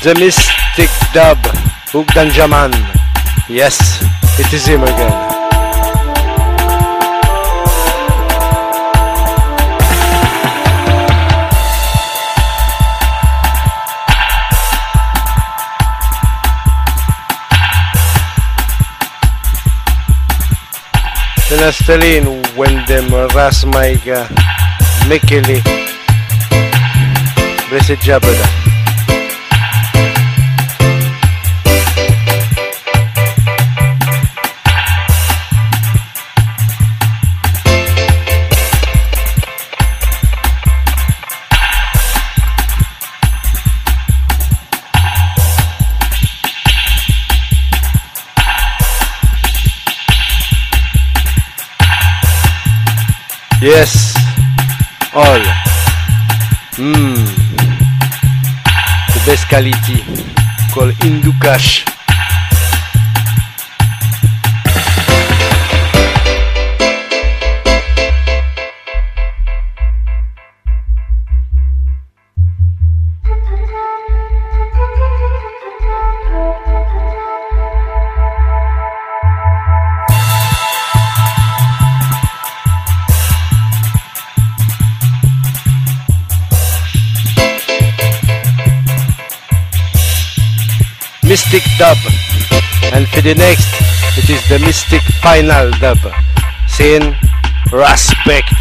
The Mystic Dub, Bugdanjaman. Yes, it is him again. Tenastelin when them ras maiga Mikili Blessed Jabada. Yes, all. The best quality called Indukash. Mystic Dub, and for the next it is the Mystic Final Dub, saying respect.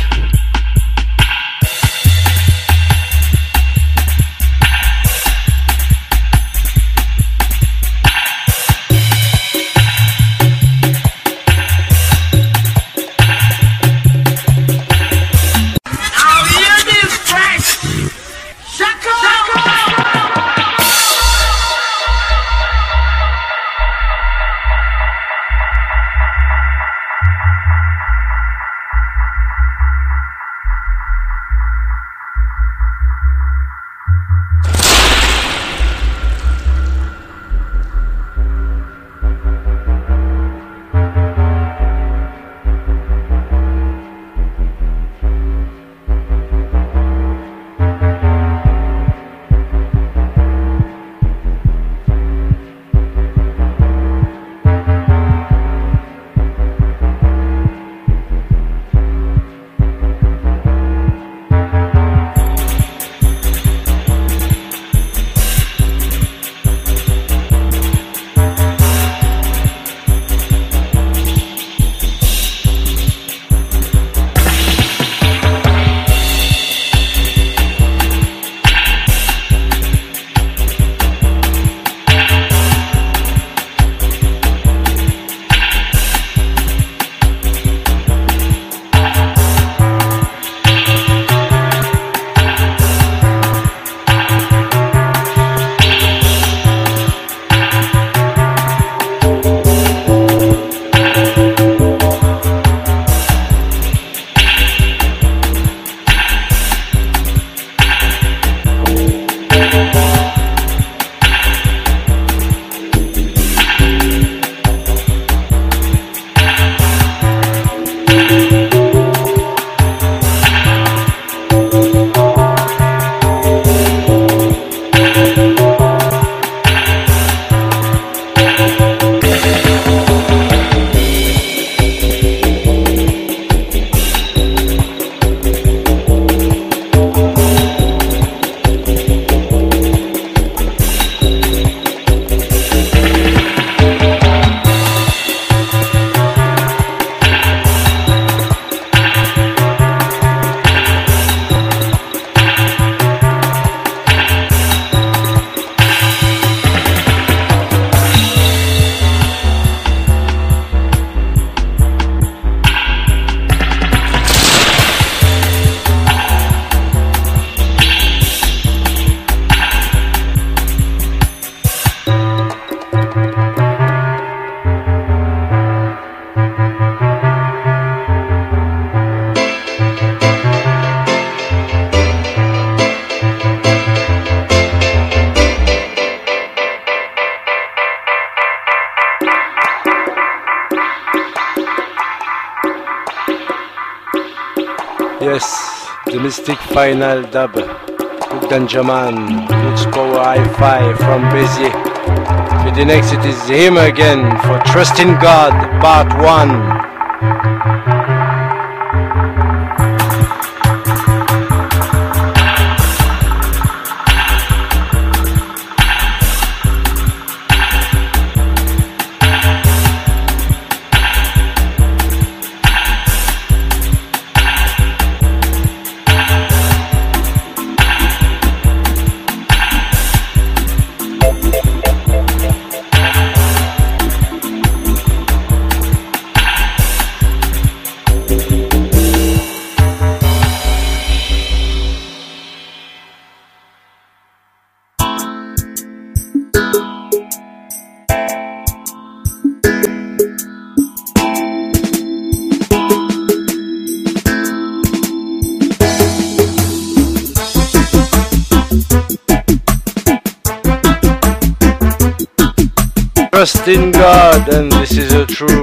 Yes, the Mystic Final Dub. Book Danjaman, Roots Power Hi-Fi from Béziers. With the next it is him again for Trust in God, Part 1. Trust in God, and this is a true.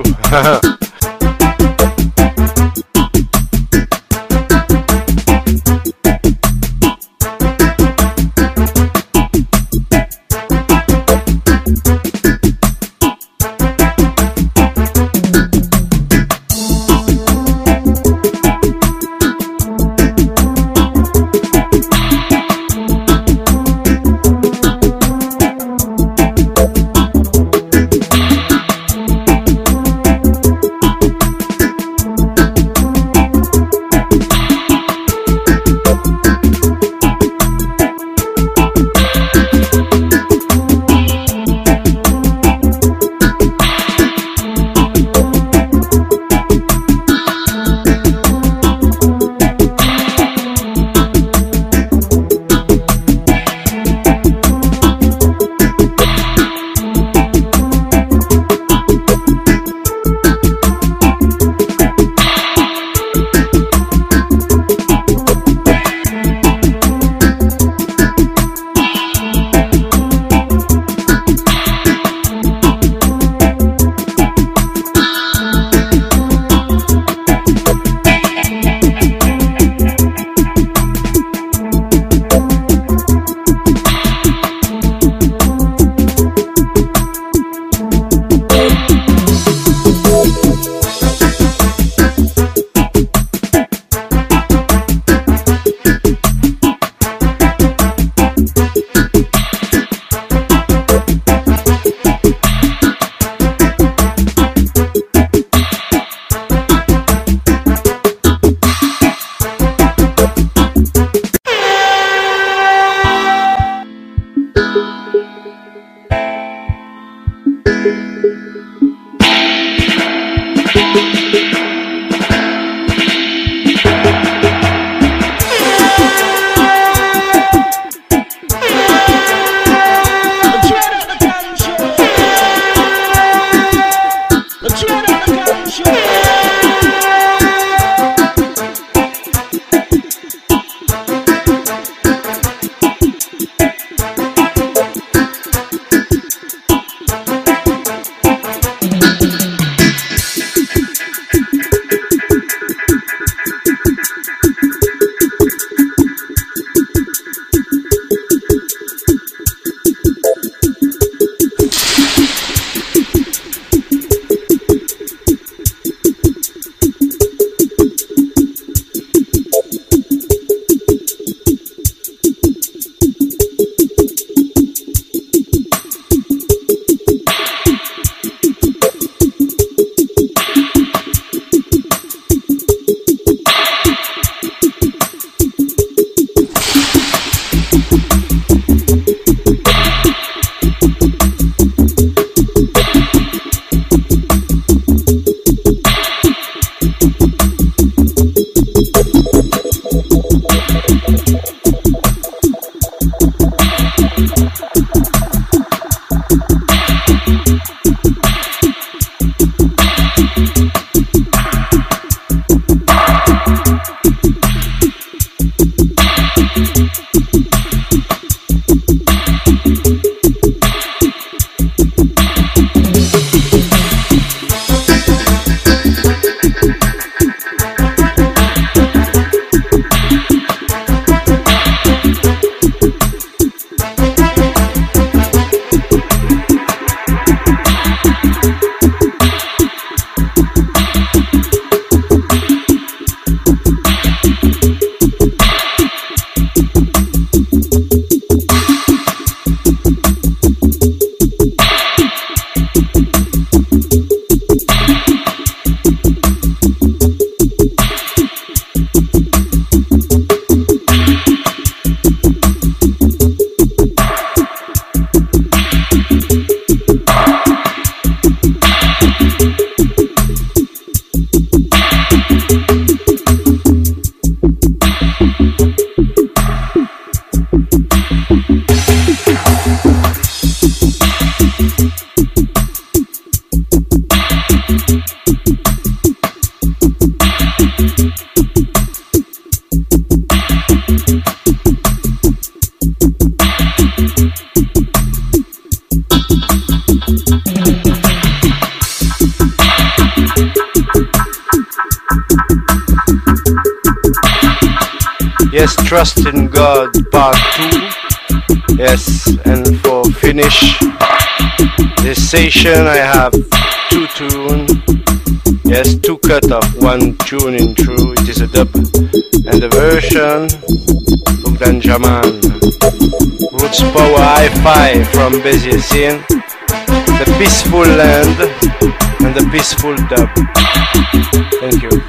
Yes, Trust in God Part 2. Yes, and for finish this session I have 2 tunes. Yes, 2 cut of 1 tune in true, it is a dub. And the version Bogdan Jaman, Roots Power Hi-Fi from Béziers Scene, The Peaceful Land and The Peaceful Dub. Thank you.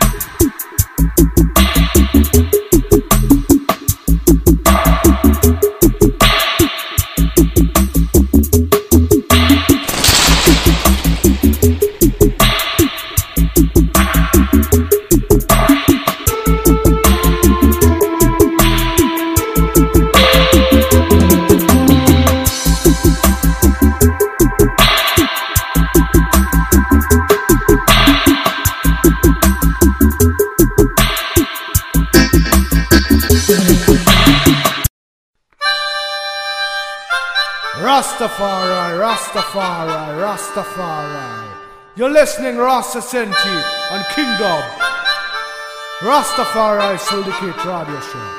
Rastafari, Rastafari, Rastafari. You're listening Rasta Senti on Kingdom. Rastafari Syndicate Radio Show.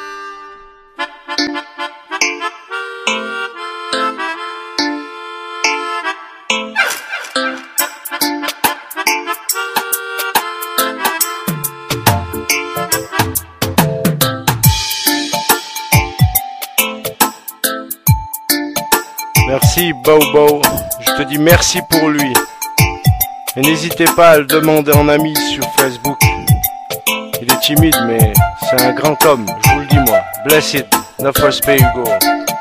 Merci Bobo, je te dis merci pour lui. Et n'hésitez pas à le demander en ami sur Facebook. Il est timide mais c'est un grand homme, je vous le dis moi. Bless it, no first pay you go.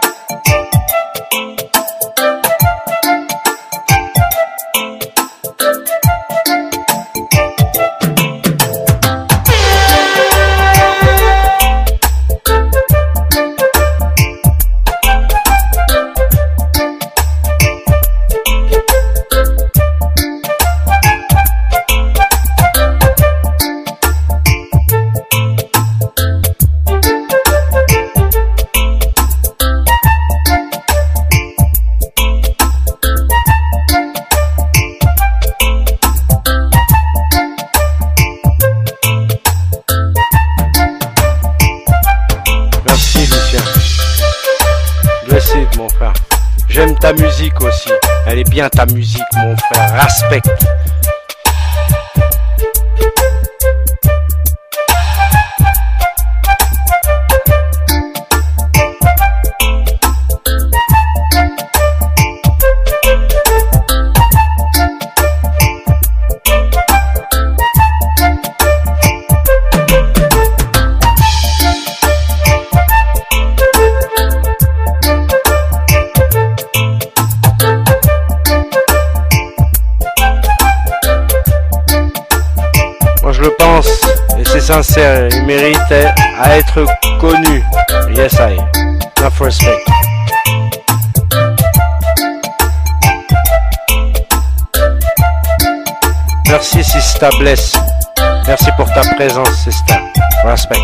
Mon frère, j'aime ta musique aussi. Elle est bien ta musique, mon frère. Respecte. Sincère, il méritait à être connu. Yes, I. Enough respect. Merci Sista Bless. Merci pour ta présence, Sista. Respect.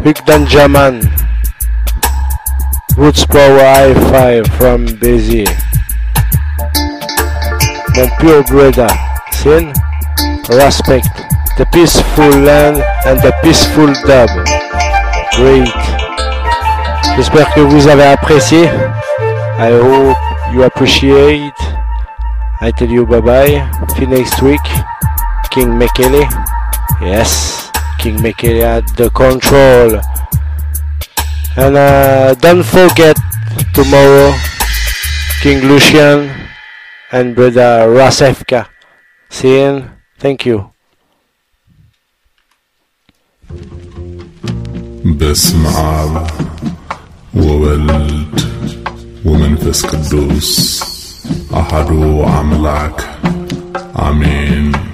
Big Danjaman, Roots Power Hi-Fi from Béziers. Mon pure brother, sin, respect the peaceful land and the peaceful dub. Great. J'espère que vous avez apprécié. I hope you appreciate. I tell you bye bye. See you next week. King Mekele. Yes, King Mekele at the control. And don't forget tomorrow King Lucian and brother Rasefka. See you. Thank you. باسم آب وولد ومنفس قدوس أحد أملاك آمين.